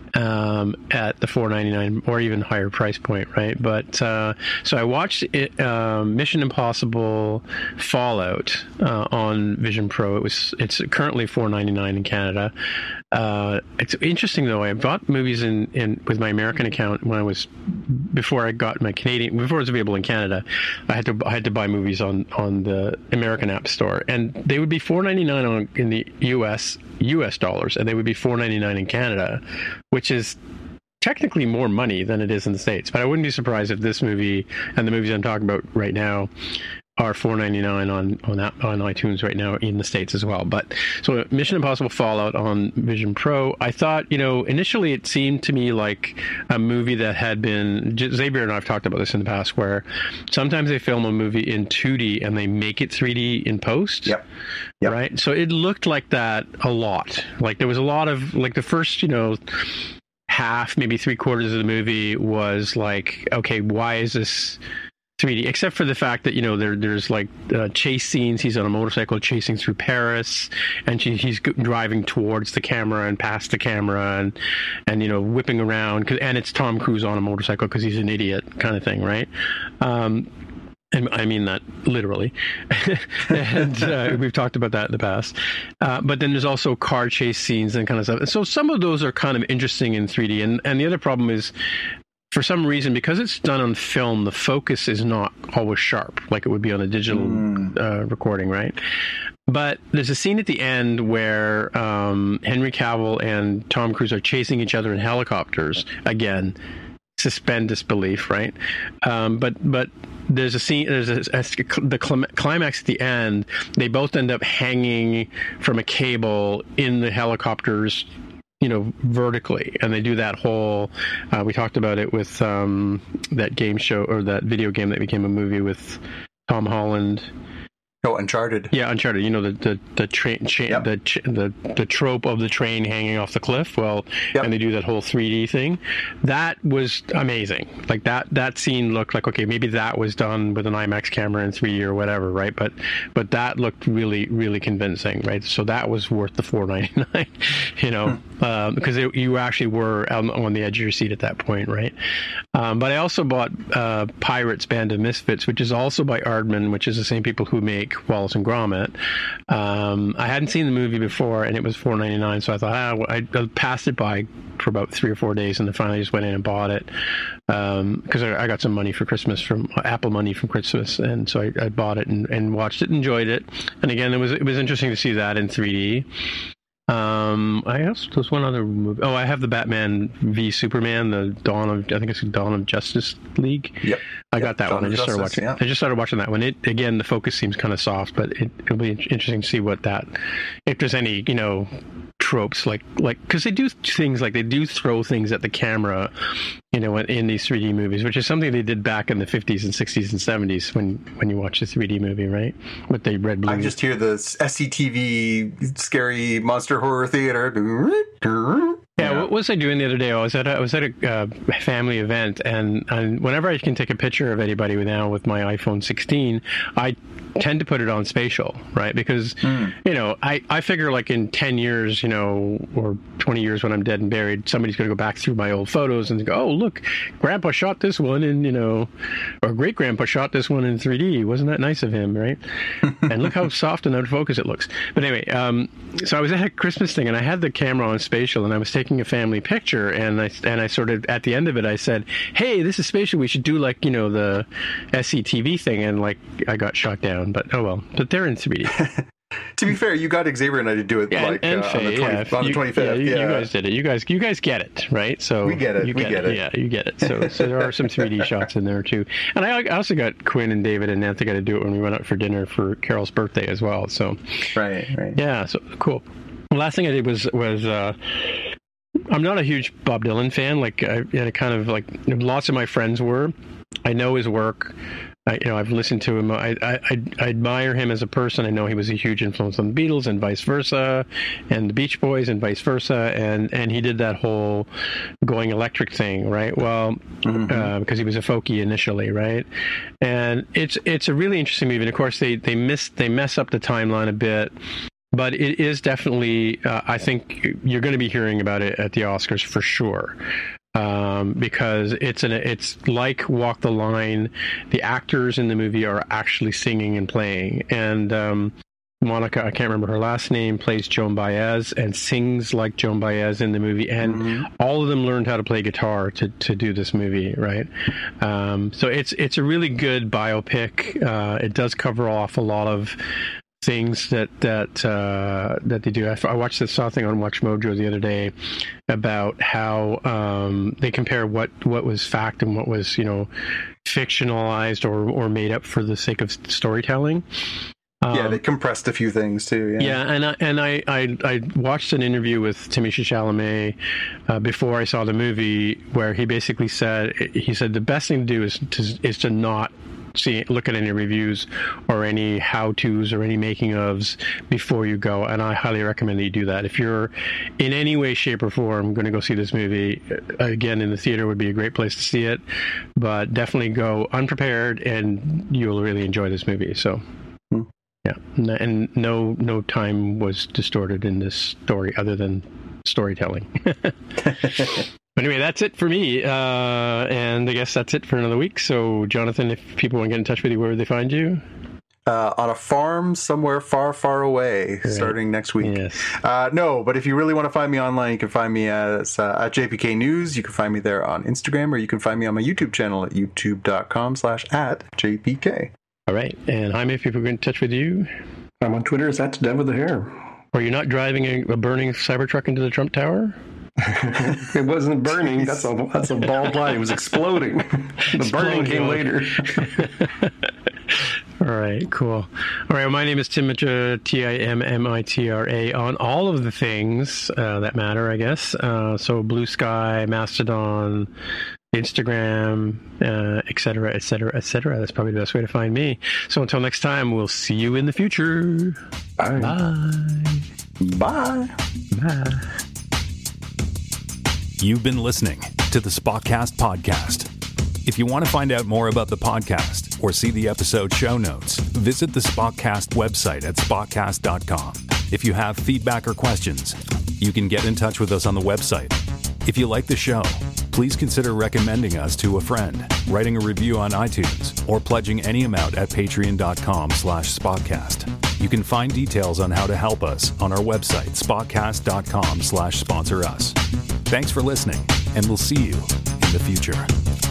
S3: at the $4.99 or even higher price point, right? But so I watched Mission Impossible Fallout on Vision Pro. It's currently $4.99 in Canada. It's interesting though. I bought movies in with my American account before I got my Canadian, before it was available in Canada. I had to buy movies on the American App Store, and they would be $4.99 in the US dollars, and they would be $4.99 in Canada, which is technically more money than it is in the States. But I wouldn't be surprised if this movie and the movies I'm talking about right now are $4.99 on iTunes right now in the States as well. But so Mission Impossible Fallout on Vision Pro, I thought, initially it seemed to me like a movie that had been, Xavier and I have talked about this in the past, where sometimes they film a movie in 2D and they make it 3D in post.
S4: Yep.
S3: Right? So it looked like that a lot. Like there was a lot of, like the first, half, maybe 3/4 of the movie was like, okay, why is this 3D, except for the fact that there's like chase scenes. He's on a motorcycle chasing through Paris, and he's driving towards the camera and past the camera, and whipping around. And it's Tom Cruise on a motorcycle because he's an idiot, kind of thing, right? And I mean that literally. And we've talked about that in the past. But then there's also car chase scenes and kind of stuff. And so some of those are kind of interesting in 3D. And the other problem is, for some reason, because it's done on film, the focus is not always sharp like it would be on a digital recording, right? But there's a scene at the end where Henry Cavill and Tom Cruise are chasing each other in helicopters. Again, suspend disbelief, right? But there's a scene, the climax at the end, they both end up hanging from a cable in the helicopters, vertically, and they do that whole we talked about it with that game show, or that video game that became a movie with Tom Holland.
S4: Oh, Uncharted.
S3: Yeah, Uncharted. The train, the trope of the train hanging off the cliff. Well, and they do that whole 3D thing. That was amazing. Like that scene looked like, okay, maybe that was done with an IMAX camera in 3D or whatever, right? But that looked really, really convincing, right? So that was worth the $4.99, because you actually were on the edge of your seat at that point, right? But I also bought Pirates: Band of Misfits, which is also by Aardman, which is the same people who make Wallace and Gromit. I hadn't seen the movie before, and it was $4.99, so I thought I passed it by for about 3 or 4 days, and then finally just went in and bought it because I got some money for Christmas, from Apple money from Christmas, and so I bought it and watched it, enjoyed it. And again, it was interesting to see that in 3D. I guess there's one other movie. Oh, I have the Batman v Superman, I think it's Dawn of Justice League.
S4: Yep.
S3: I got that one. I just started watching that one. Again, the focus seems kind of soft, but it'll be interesting to see if there's any, tropes, like because they do things like they do throw things at the camera, in these 3D movies, which is something they did back in the 50s and 60s and 70s when you watch the 3D movie, right? With the red balloon.
S4: I just hear the SCTV scary monster horror theater.
S3: Yeah, what was I doing the other day? I was at a family event, and whenever I can take a picture of anybody now with my iPhone 16, I tend to put it on Spatial, right? Because, you know, I figure like in 10 years, you know, or 20 years when I'm dead and buried, somebody's going to go back through my old photos and go, oh, look, Grandpa shot this one in, you know, or Great-Grandpa shot this one in 3D. Wasn't that nice of him, right? And look how soft and out of focus it looks. But anyway, so I was at a Christmas thing and I had the camera on Spatial and I was taking a family picture and I sort of, at the end of it, I said, hey, this is Spatial. We should do like, you know, the SCTV thing. And like, I got shot down, but oh well. But they're in 3D.
S4: To be fair, you got Xavier and I to do it
S3: and
S4: on the 25th.
S3: You guys did it. You guys get it, right? So
S4: we get it.
S3: Yeah, you get it. So there are some 3D shots in there too. And I also got Quinn and David and Nancy got to do it when we went out for dinner for Carol's birthday as well. So
S4: right.
S3: Yeah, so cool. The last thing I did was I'm not a huge Bob Dylan fan. Like I kind of like lots of my friends were. I know his work. I've listened to him. I admire him as a person. I know he was a huge influence on the Beatles and vice versa, and the Beach Boys and vice versa. And he did that whole going electric thing, right? Well, because he was a folkie initially, right? And it's a really interesting movie. And of course, they mess up the timeline a bit. But it is definitely, I think you're going to be hearing about it at the Oscars for sure. Because it's like Walk the Line. The actors in the movie are actually singing and playing. And Monica, I can't remember her last name, plays Joan Baez and sings like Joan Baez in the movie. And all of them learned how to play guitar to do this movie, right? So it's a really good biopic. It does cover off a lot of things that they do. I watched this thing on Watch Mojo the other day about how they compare what was fact and what was, you know, fictionalized or made up for the sake of storytelling.
S4: They compressed a few things too.
S3: Yeah, and I watched an interview with Timothée Chalamet before I saw the movie where he basically said the best thing to do is to not look at any reviews or any how-tos or any making-ofs before you go, and I highly recommend that you do that. If you're in any way, shape, or form going to go see this movie, again, in the theater would be a great place to see it, but definitely go unprepared and you'll really enjoy this movie. So yeah, and no time was distorted in this story other than storytelling. Anyway, that's it for me, and I guess that's it for another week. So, Jonathan, if people want to get in touch with you, where would they find you?
S4: On a farm somewhere far, far away, starting next week.
S3: Yes.
S4: No, but if you really want to find me online, you can find me at JPK News. You can find me there on Instagram, or you can find me on my YouTube channel at youtube.com/@JPK. All
S3: right. And Jaime, if people get in touch with you?
S5: I'm on Twitter. It's @Dev with the Hair.
S3: Are you not driving a burning Cybertruck into the Trump Tower?
S5: It wasn't burning. That's a bald lie. It was exploding. The burning came later.
S3: All right, cool. All right, well, my name is Timmitra, Timmitra, on all of the things that matter, I guess. So Blue Sky, Mastodon, Instagram, et cetera, et cetera, et cetera. That's probably the best way to find me. So until next time, we'll see you in the future.
S5: Bye.
S4: Bye.
S3: Bye.
S2: You've been listening to the Spotcast podcast. If you want to find out more about the podcast or see the episode show notes, visit the Spotcast website at spotcast.com. If you have feedback or questions, you can get in touch with us on the website. If you like the show, please consider recommending us to a friend, writing a review on iTunes, or pledging any amount at patreon.com/spotcast. You can find details on how to help us on our website, spotcast.com/sponsor us. Thanks for listening, and we'll see you in the future.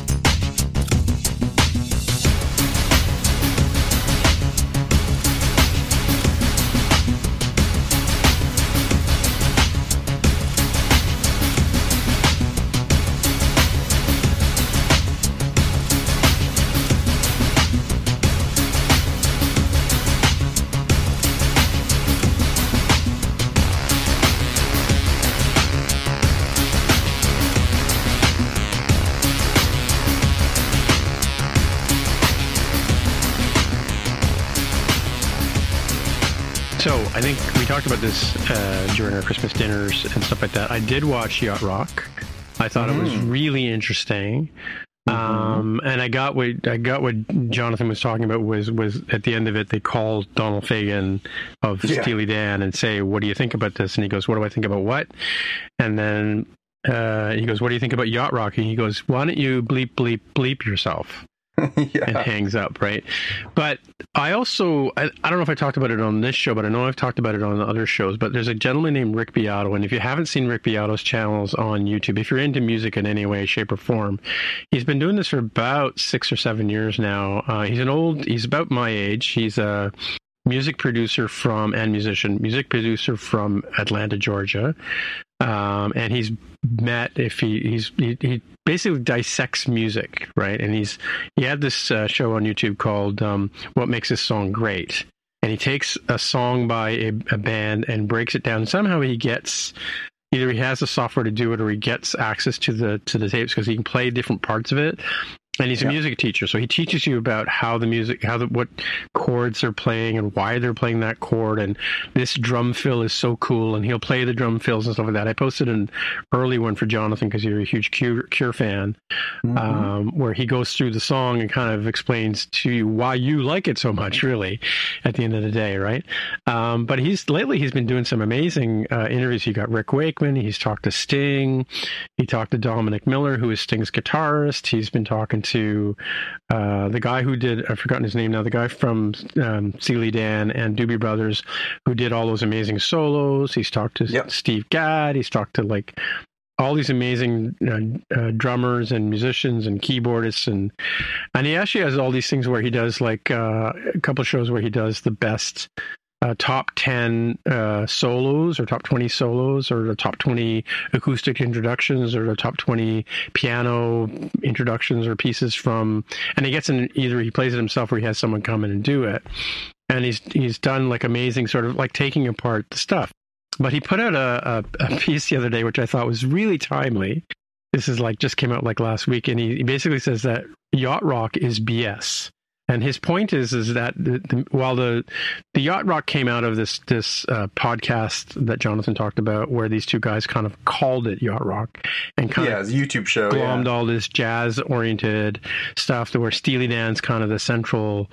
S3: I think we talked about this during our Christmas dinners and stuff like that. I did watch Yacht Rock. I thought it was really interesting. And I got what Jonathan was talking about was at the end of it, they called Donald Fagen of Steely Dan and say, "What do you think about this?" And he goes, "What do I think about what?" And then he goes, "What do you think about Yacht Rock?" And he goes, "Why don't you bleep, bleep, bleep yourself?" And hangs up, right? But I also, I don't know if I talked about it on this show, but I know I've talked about it on other shows, but there's a gentleman named Rick Beato, and if you haven't seen Rick Beato's channels on YouTube, if you're into music in any way, shape, or form, he's been doing this for about 6 or 7 years now. He's about my age. He's a music producer from Atlanta, Georgia. And he's met, he basically dissects music, right? And he had this show on YouTube called What Makes This Song Great. And he takes a song by a band and breaks it down. And somehow he gets, either he has the software to do it or he gets access to the tapes because he can play different parts of it. And he's a music teacher, so he teaches you about how the music, what chords they're playing and why they're playing that chord. And this drum fill is so cool, and he'll play the drum fills and stuff like that. I posted an early one for Jonathan because you're a huge Cure fan, where he goes through the song and kind of explains to you why you like it so much, really, at the end of the day, right? But he's been doing some amazing interviews. He got Rick Wakeman, he's talked to Sting, he talked to Dominic Miller, who is Sting's guitarist. He's been talking to the guy who did, I've forgotten his name now, the guy from Steely Dan and Doobie Brothers who did all those amazing solos. He's talked to Steve Gadd. He's talked to like all these amazing drummers and musicians and keyboardists, and he actually has all these things where he does like a couple of shows where he does the best top 10 solos or top 20 solos or the top 20 acoustic introductions or the top 20 piano introductions or pieces from, and he gets in, either he plays it himself or he has someone come in and do it. And he's done like amazing sort of like taking apart the stuff. But he put out a piece the other day, which I thought was really timely. This is like just came out like last week. And he basically says that yacht rock is BS. And his point is that while the yacht rock came out of this podcast that Jonathan talked about, where these two guys kind of called it yacht rock and kind of
S4: it's a YouTube show,
S3: glommed all this jazz oriented stuff to where Steely Dan's kind of the central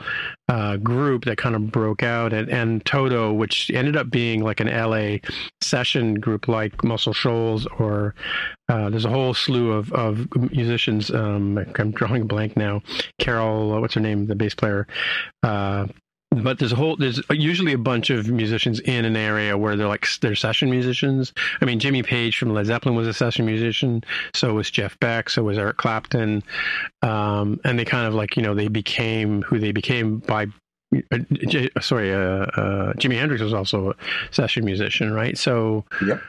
S3: group that kind of broke out, and Toto, which ended up being like an LA session group like Muscle Shoals, or there's a whole slew of musicians. I'm drawing a blank now. Carol, what's her name? The bass player. But there's usually a bunch of musicians in an area where they're session musicians. I mean, Jimmy Page from Led Zeppelin was a session musician. So was Jeff Beck. So was Eric Clapton. And they kind of like, they became who they became by. Jimi Hendrix was also a session musician, right? So,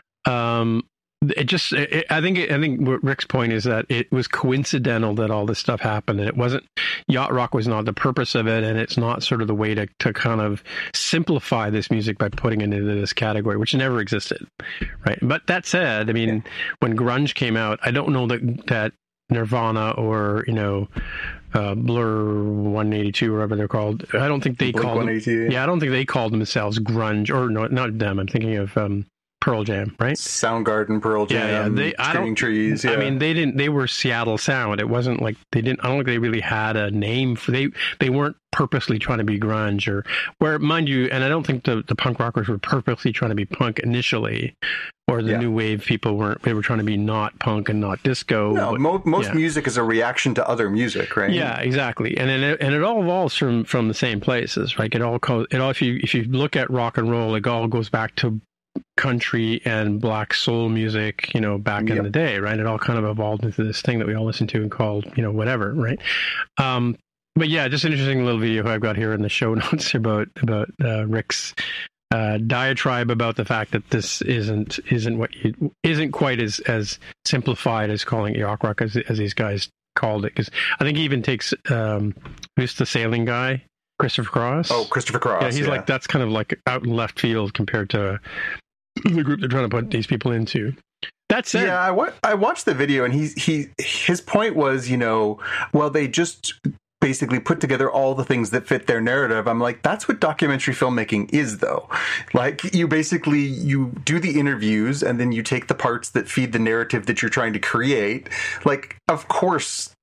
S3: I think what Rick's point is that it was coincidental that all this stuff happened, and it wasn't, yacht rock was not the purpose of it, and it's not sort of the way to kind of simplify this music by putting it into this category, which never existed, right? But that said, I mean, when grunge came out, I don't know that Nirvana or Blur 182 or whatever they're called, I don't think they called them, I don't think they called themselves grunge, or no, not them. I'm thinking of Pearl Jam, right?
S4: Soundgarden, Pearl Jam, Screaming Trees.
S3: I mean, they were Seattle sound. It wasn't like I don't think they really had a name for, they weren't purposely trying to be grunge, or where, mind you, and I don't think the punk rockers were purposely trying to be punk initially, or the new wave people weren't. They were trying to be not punk and not disco.
S4: No, most music is a reaction to other music, right? Yeah,
S3: exactly. And it all evolves from the same places, right? It all if you look at rock and roll, it all goes back to country and black soul music, back in the day, right? It all kind of evolved into this thing that we all listen to and called, whatever, right? But yeah, just an interesting little video I've got here in the show notes about Rick's diatribe about the fact that this isn't quite as simplified as calling it yacht rock as these guys called it. Because I think he even takes who's the sailing guy, Christopher Cross.
S4: Oh, Christopher Cross.
S3: Yeah, he's like, that's kind of like out in left field compared to the group they're trying to put these people into. That said,
S4: I watched the video, and his point was, they just basically put together all the things that fit their narrative. I'm like, that's what documentary filmmaking is, though. Like, you do the interviews, and then you take the parts that feed the narrative that you're trying to create. Like, of course,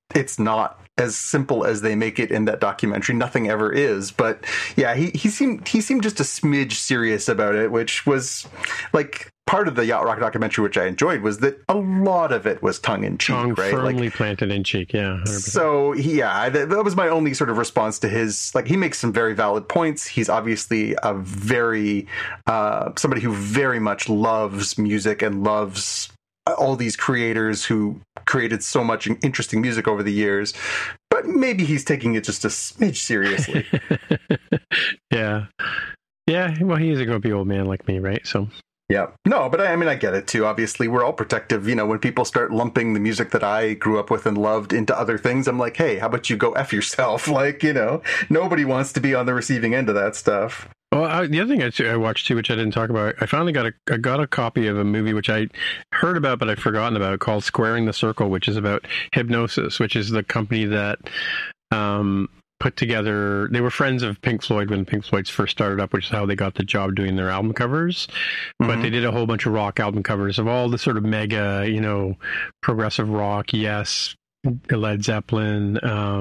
S4: it's not as simple as they make it in that documentary. Nothing ever is. But yeah, he seemed just a smidge serious about it, which was like part of the Yacht Rock documentary, which I enjoyed, was that a lot of it was tongue in cheek, right?
S3: Firmly
S4: like,
S3: planted in cheek, yeah. 100%.
S4: So that was my only sort of response to his. Like, he makes some very valid points. He's obviously a very somebody who very much loves music and loves all these creators who created so much interesting music over the years, but maybe he's taking it just a smidge seriously.
S3: Yeah. Well, he is a grumpy old man like me, right? So.
S4: Yeah. No, but I mean, I get it too. Obviously, we're all protective. You know, when people start lumping the music that I grew up with and loved into other things, I'm like, hey, how about you go F yourself? Like, you know, nobody wants to be on the receiving end of that stuff.
S3: Well, the other thing I watched too, which I didn't talk about, I finally got a copy of a movie which I heard about but I'd forgotten about, called Squaring the Circle, which is about Hipgnosis, which is the company that put together. They were friends of Pink Floyd when Pink Floyd's first started up, which is how they got the job doing their album covers. But they did a whole bunch of rock album covers of all the sort of mega, you know, progressive rock. Yes, Led Zeppelin.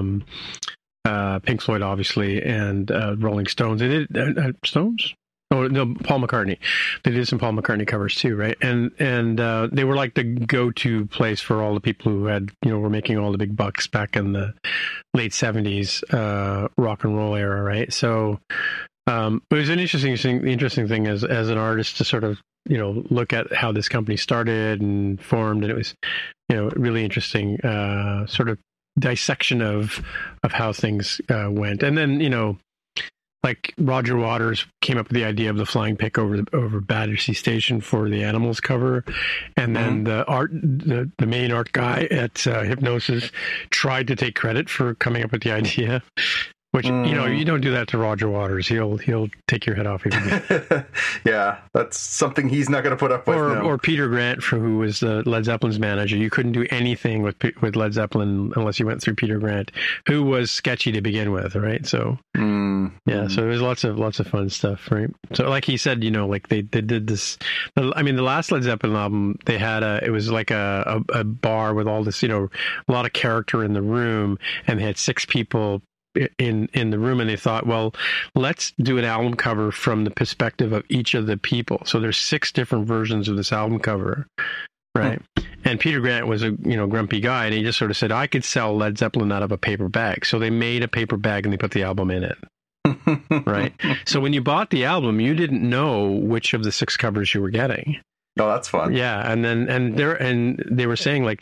S3: Pink Floyd, obviously, and Rolling Stones. They did Stones? Oh no, Paul McCartney. They did some Paul McCartney covers too, right? And they were like the go-to place for all the people who had, you know, were making all the big bucks back in the late 70s rock and roll era, right? So it was an interesting thing as an artist to sort of, you know, look at how this company started and formed, and it was, you know, really interesting sort of dissection of how things went. And then, you know, like Roger Waters came up with the idea of the flying pick over Battersea Station for the Animals cover, and then the main art guy at Hipgnosis tried to take credit for coming up with the idea. Which, you know, you don't do that to Roger Waters. He'll take your head off.
S4: Yeah, that's something he's not going to put up with.
S3: Or Peter Grant, who was Led Zeppelin's manager. You couldn't do anything with Led Zeppelin unless you went through Peter Grant, who was sketchy to begin with, right? So yeah, so there's lots of fun stuff, right? So like he said, you know, like they did this. I mean, the last Led Zeppelin album, they had it was like a bar with all this, you know, a lot of character in the room, and they had 6 people in the room, and they thought, well, let's do an album cover from the perspective of each of the people. So there's 6 different versions of this album cover, right? And Peter Grant was a, you know, grumpy guy, and he just sort of said, I could sell Led Zeppelin out of a paper bag. So they made a paper bag and they put the album in it. Right? So when you bought the album, you didn't know which of the 6 covers you were getting.
S4: Oh, that's fun.
S3: Yeah, and they were saying like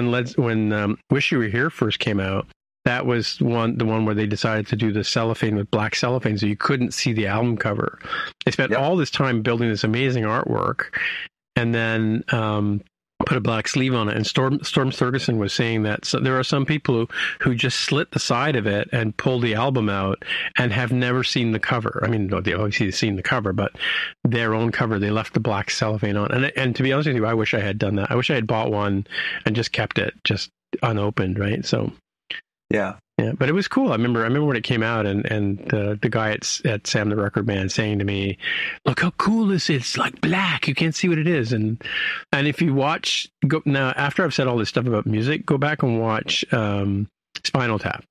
S3: when Wish You Were Here first came out, that was the one where they decided to do the cellophane with black cellophane, so you couldn't see the album cover. They spent all this time building this amazing artwork, and then put a black sleeve on it. And Storm Thurgeson was saying that there are some people who just slit the side of it and pull the album out and have never seen the cover. I mean, they obviously seen the cover, but their own cover, they left the black cellophane on. And to be honest with you, I wish I had done that. I wish I had bought one and just kept it just unopened, right? So. Yeah, but it was cool. I remember when it came out, and the guy at Sam the Record Man saying to me, "Look how cool this is! It's like black. You can't see what it is." And if you watch now, after I've said all this stuff about music, go back and watch Spinal Tap.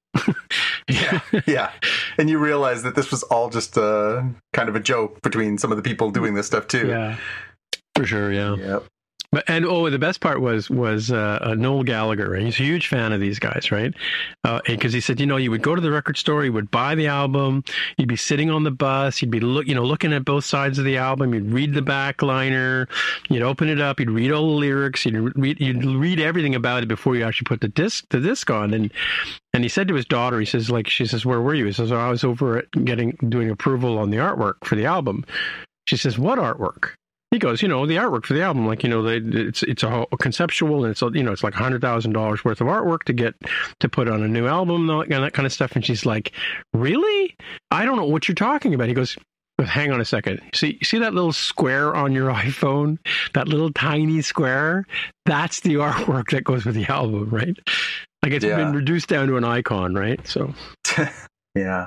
S4: yeah, and you realize that this was all just a kind of a joke between some of the people doing this stuff too.
S3: Yeah, for sure. Yeah.
S4: Yep.
S3: And the best part was Noel Gallagher, right? He's a huge fan of these guys, right? Because he said, you know, you would go to the record store, you would buy the album, you'd be sitting on the bus, you'd be looking at both sides of the album, you'd read the back liner, you'd open it up, you'd read all the lyrics, you'd read everything about it before you actually put the disc on. And he said to his daughter, she says, where were you? He says, I was over doing approval on the artwork for the album. She says, what artwork? He goes, you know, the artwork for the album, like, you know, it's a whole conceptual, and it's, you know, it's like $100,000 worth of artwork to put on a new album and that kind of stuff. And she's like, really? I don't know what you're talking about. He goes, hang on a second. See that little square on your iPhone? That little tiny square? That's the artwork that goes with the album, right? Like, it's been reduced down to an icon, right? So,
S4: yeah.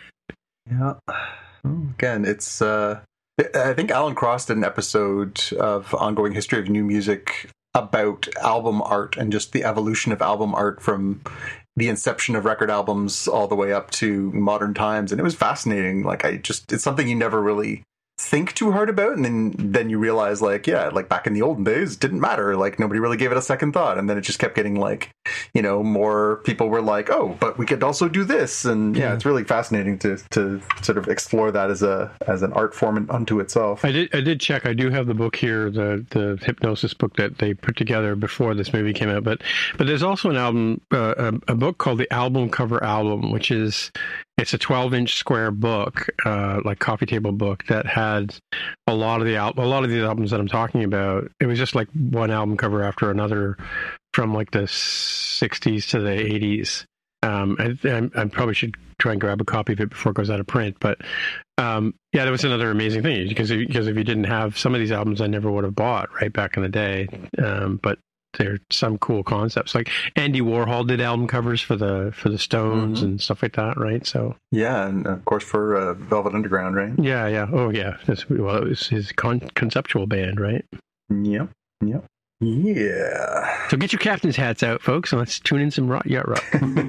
S4: Again, it's I think Alan Cross did an episode of Ongoing History of New Music about album art and just the evolution of album art from the inception of record albums all the way up to modern times. And it was fascinating. Like, it's something you never really think too hard about, and then you realize, like, yeah, like back in the olden days, it didn't matter, like nobody really gave it a second thought, and then it just kept getting, like, you know, more people were like, oh, but we could also do this, and yeah, it's really fascinating to sort of explore that as an art form unto itself.
S3: I did check. I do have the book here, the Hypnosis book that they put together before this movie came out, but there's also an album, a book called the Album Cover Album, which is, it's a 12-inch square book, like coffee table book, that had a lot of these albums that I'm talking about. It was just like one album cover after another from like the 60s to the 80s. I probably should try and grab a copy of it before it goes out of print. But yeah, that was another amazing thing, because if you didn't have some of these albums, I never would have bought right back in the day. But there are some cool concepts, like Andy Warhol did album covers for the Stones and stuff like that, right? So
S4: yeah, and of course for Velvet Underground, right?
S3: Yeah. Oh yeah, it was his conceptual band, right?
S4: Yep. Yeah.
S3: So get your captain's hats out, folks, and let's tune in some yacht rock.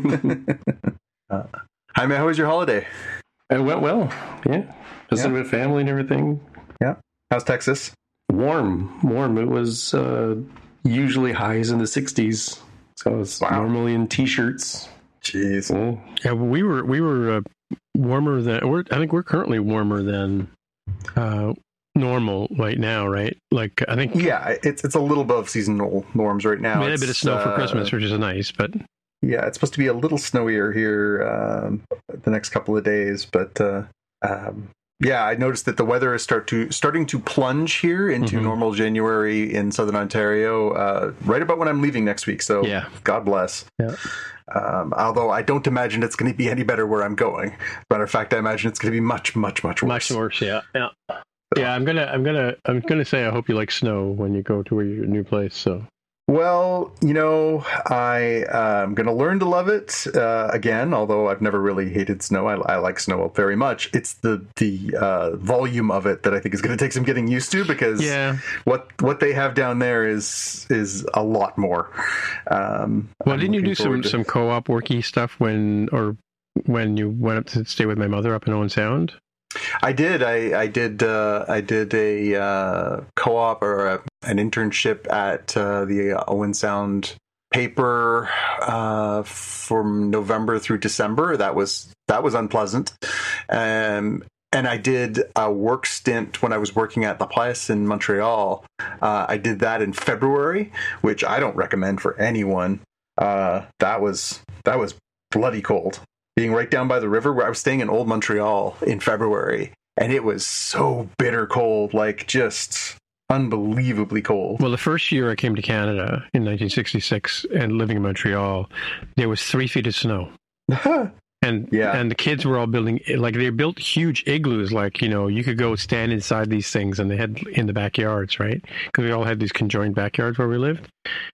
S4: Hi, man. How was your holiday?
S5: It went well. Yeah, visited with family and everything.
S4: Yeah. How's Texas?
S5: Warm. It was usually highs in the 60s, so it's normally in t-shirts.
S4: Jeez.
S3: Yeah, we were warmer than. I think we're currently warmer than normal right now, right? Like, I think. Yeah,
S4: it's a little above seasonal norms right now.
S3: We had a bit of snow for Christmas, which is nice, but.
S4: Yeah, it's supposed to be a little snowier here the next couple of days, but yeah, I noticed that the weather is starting to plunge here into normal January in Southern Ontario right about when I'm leaving next week. So yeah. God bless.
S3: Yeah.
S4: Although I don't imagine it's going to be any better where I'm going. As a matter of fact, I imagine it's going to be much, much, much worse.
S3: Much worse, yeah. Yeah, I'm gonna say I hope you like snow when you go to your new place. So.
S4: Well, you know, I'm going to learn to love it again, although I've never really hated snow. I like snow very much. It's the volume of it that I think is going to take some getting used to, because what they have down there is a lot more.
S3: Well, didn't you do some co-op worky stuff when you went up to stay with my mother up in Owen Sound?
S4: I did. I did a co-op or an internship at the Owen Sound paper from November through December. That was unpleasant. And I did a work stint when I was working at La Place in Montreal. I did that in February, which I don't recommend for anyone. That was bloody cold. Being right down by the river, where I was staying in Old Montreal in February, and it was so bitter cold, like just unbelievably cold.
S3: Well, the first year I came to Canada in 1966 and living in Montreal, there was 3 feet of snow. And the kids were all building, like, they built huge igloos, like, you know, you could go stand inside these things, and they had in the backyards, right? Because we all had these conjoined backyards where we lived.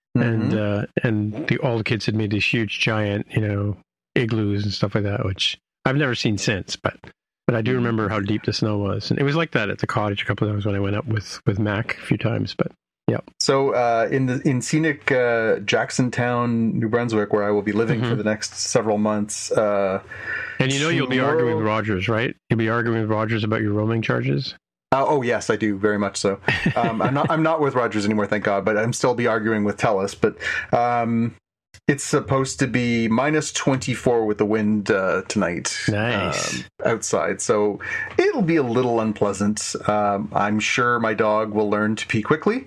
S3: And all the kids had made these huge, giant, you know, igloos and stuff like that, which I've never seen since, but I do remember how deep the snow was. And it was like that at the cottage a couple of times when I went up with Mac a few times, but yeah.
S4: So in scenic Jacksontown, New Brunswick, where I will be living for the next several months.
S3: And you know, you'll be arguing with Rogers, right? You'll be arguing with Rogers about your roaming charges?
S4: Oh yes, I do, very much so. I'm not with Rogers anymore, thank God, but I'm still be arguing with TELUS. But it's supposed to be minus 24 with the wind tonight.
S3: Nice.
S4: Outside, so it'll be a little unpleasant. I'm sure my dog will learn to pee quickly.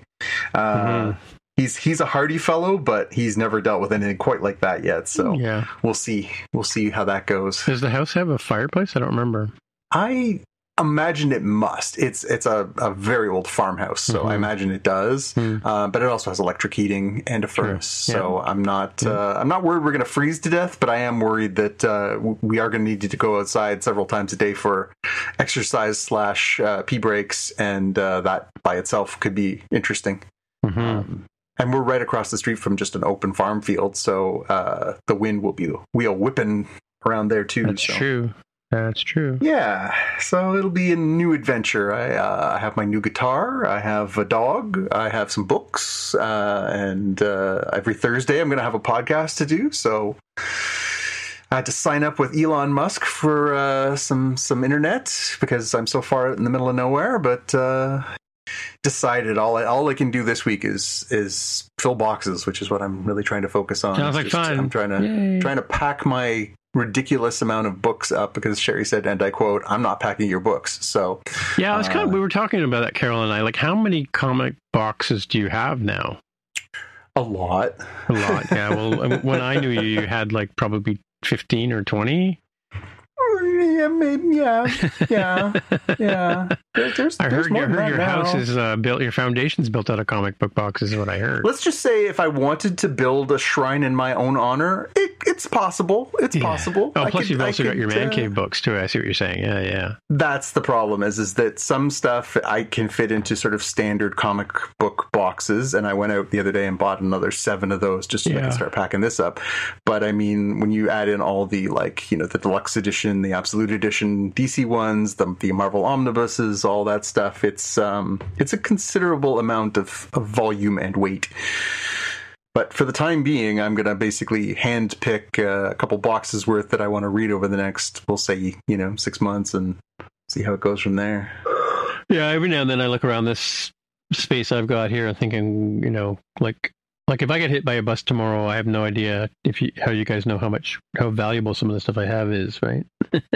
S4: He's a hardy fellow, but he's never dealt with anything quite like that yet. So yeah, we'll see how that goes.
S3: Does the house have a fireplace? I don't remember.
S4: I imagine it must. It's a very old farmhouse, so I imagine it does. But it also has electric heating and a furnace. Sure. So I'm not worried we're going to freeze to death, but I am worried that we are going to need to go outside several times a day for exercise / pee breaks, and that by itself could be interesting. And we're right across the street from just an open farm field, so the wind will be whipping around there too.
S3: That's true. That's true.
S4: Yeah, so it'll be a new adventure. I have my new guitar, I have a dog, I have some books, and every Thursday I'm going to have a podcast to do, so I had to sign up with Elon Musk for some internet because I'm so far out in the middle of nowhere, but decided all I can do this week is fill boxes, which is what I'm really trying to focus on.
S3: Sounds like fun.
S4: I'm trying to pack my ridiculous amount of books up because Sherry said, and I quote, "I'm not packing your books." So
S3: yeah, we were talking about that, Carol and I. Like, how many comic boxes do you have now?
S4: A lot.
S3: Yeah. Well, when I knew you had like probably 15 or 20.
S4: Yeah, maybe. Yeah.
S3: I heard your house is built. Your foundation's built out of comic book boxes, is what I heard.
S4: Let's just say, if I wanted to build a shrine in my own honor, it's possible. It's possible.
S3: Oh, plus you've also got your man cave books too. I see what you're saying. Yeah.
S4: That's the problem. Is that some stuff I can fit into sort of standard comic book boxes, and I went out the other day and bought another 7 of those just so I can start packing this up. But I mean, when you add in all the the deluxe edition, the absolute edition DC ones, the Marvel omnibuses, all that stuff, it's a considerable amount of volume and weight. But for the time being, I'm going to basically hand pick a couple boxes worth that I want to read over the next, we'll say, 6 months, and see how it goes from there.
S3: Yeah, every now and then I look around this space I've got here and thinking, like if I get hit by a bus tomorrow, I have no idea how you guys know how valuable some of the stuff I have is, right?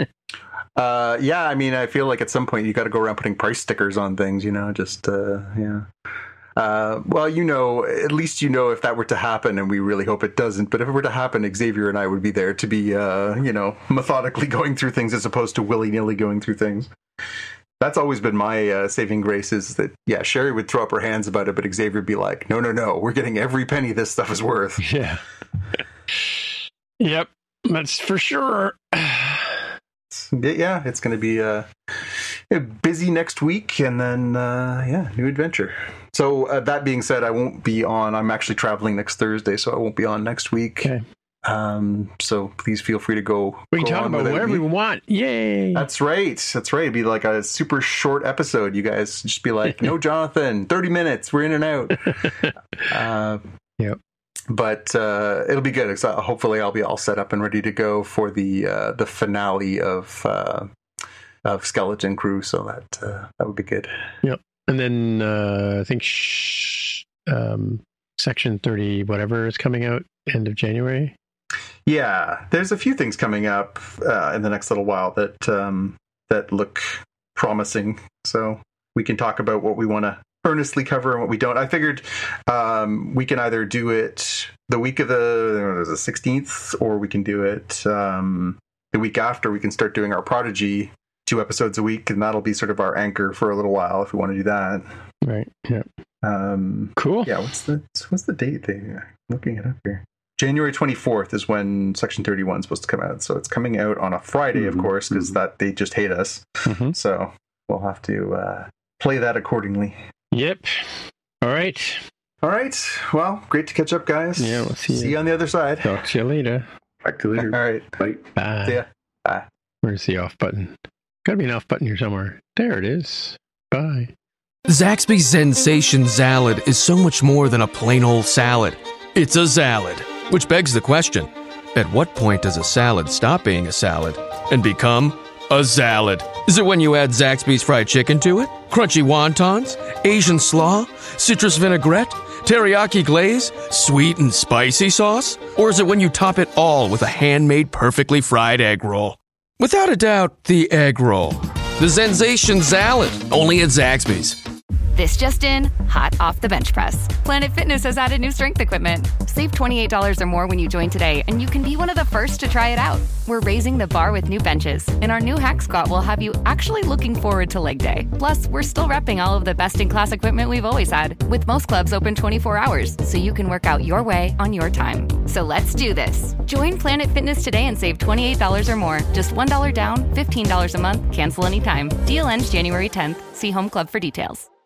S4: Yeah, I mean, I feel like at some point you got to go around putting price stickers on things, yeah. Well, at least if that were to happen, and we really hope it doesn't, but if it were to happen, Xavier and I would be there to be, methodically going through things as opposed to willy-nilly going through things. That's always been my saving grace, is that, yeah, Sherry would throw up her hands about it, but Xavier would be like, no, we're getting every penny this stuff is worth.
S3: Yeah. Yep, that's for sure.
S4: Yeah, it's going to be busy next week, and then, new adventure. So that being said, I won't be on. I'm actually traveling next Thursday, so I won't be on next week.
S3: Okay.
S4: So please feel free to go.
S3: We can talk about whatever we want. Yay!
S4: That's right. It'd be like a super short episode. You guys just be like, "No, Jonathan, 30 minutes. We're in and out."
S3: Yep.
S4: But it'll be good. Hopefully, I'll be all set up and ready to go for the finale of Skeleton Crew. So that would be good.
S3: Yep. And then I think Section 30 whatever is coming out end of January.
S4: Yeah, there's a few things coming up in the next little while that look promising. So we can talk about what we want to earnestly cover and what we don't. I figured we can either do it the week of the 16th, or we can do it the week after. We can start doing our Prodigy 2 episodes a week, and that'll be sort of our anchor for a little while if we want to do that.
S3: Right. Yeah. Cool.
S4: Yeah. What's the date there? I'm looking it up here. January 24th is when Section 31 is supposed to come out. So it's coming out on a Friday, of course, because that they just hate us. Mm-hmm. So we'll have to play that accordingly.
S3: Yep. All right.
S4: Well, great to catch up, guys.
S3: Yeah, we'll see
S4: you on the other side.
S3: Talk to you later.
S5: Back to later.
S4: All right.
S3: Bye.
S4: See ya. Bye.
S3: Where's the off button? Got to be an off button here somewhere. There it is. Bye.
S7: Zaxby's Sensation Salad is so much more than a plain old salad. It's a salad. Which begs the question, at what point does a salad stop being a salad and become a salad? Is it when you add Zaxby's fried chicken to it? Crunchy wontons? Asian slaw? Citrus vinaigrette? Teriyaki glaze? Sweet and spicy sauce? Or is it when you top it all with a handmade perfectly fried egg roll? Without a doubt, the egg roll. The Sensation Salad, only at Zaxby's.
S6: This just in, hot off the bench press. Planet Fitness has added new strength equipment. Save $28 or more when you join today, and you can be one of the first to try it out. We're raising the bar with new benches, and our new hack squat will have you actually looking forward to leg day. Plus, we're still repping all of the best-in-class equipment we've always had, with most clubs open 24 hours, so you can work out your way on your time. So let's do this. Join Planet Fitness today and save $28 or more. Just $1 down, $15 a month, cancel anytime. Deal ends January 10th. See Home Club for details.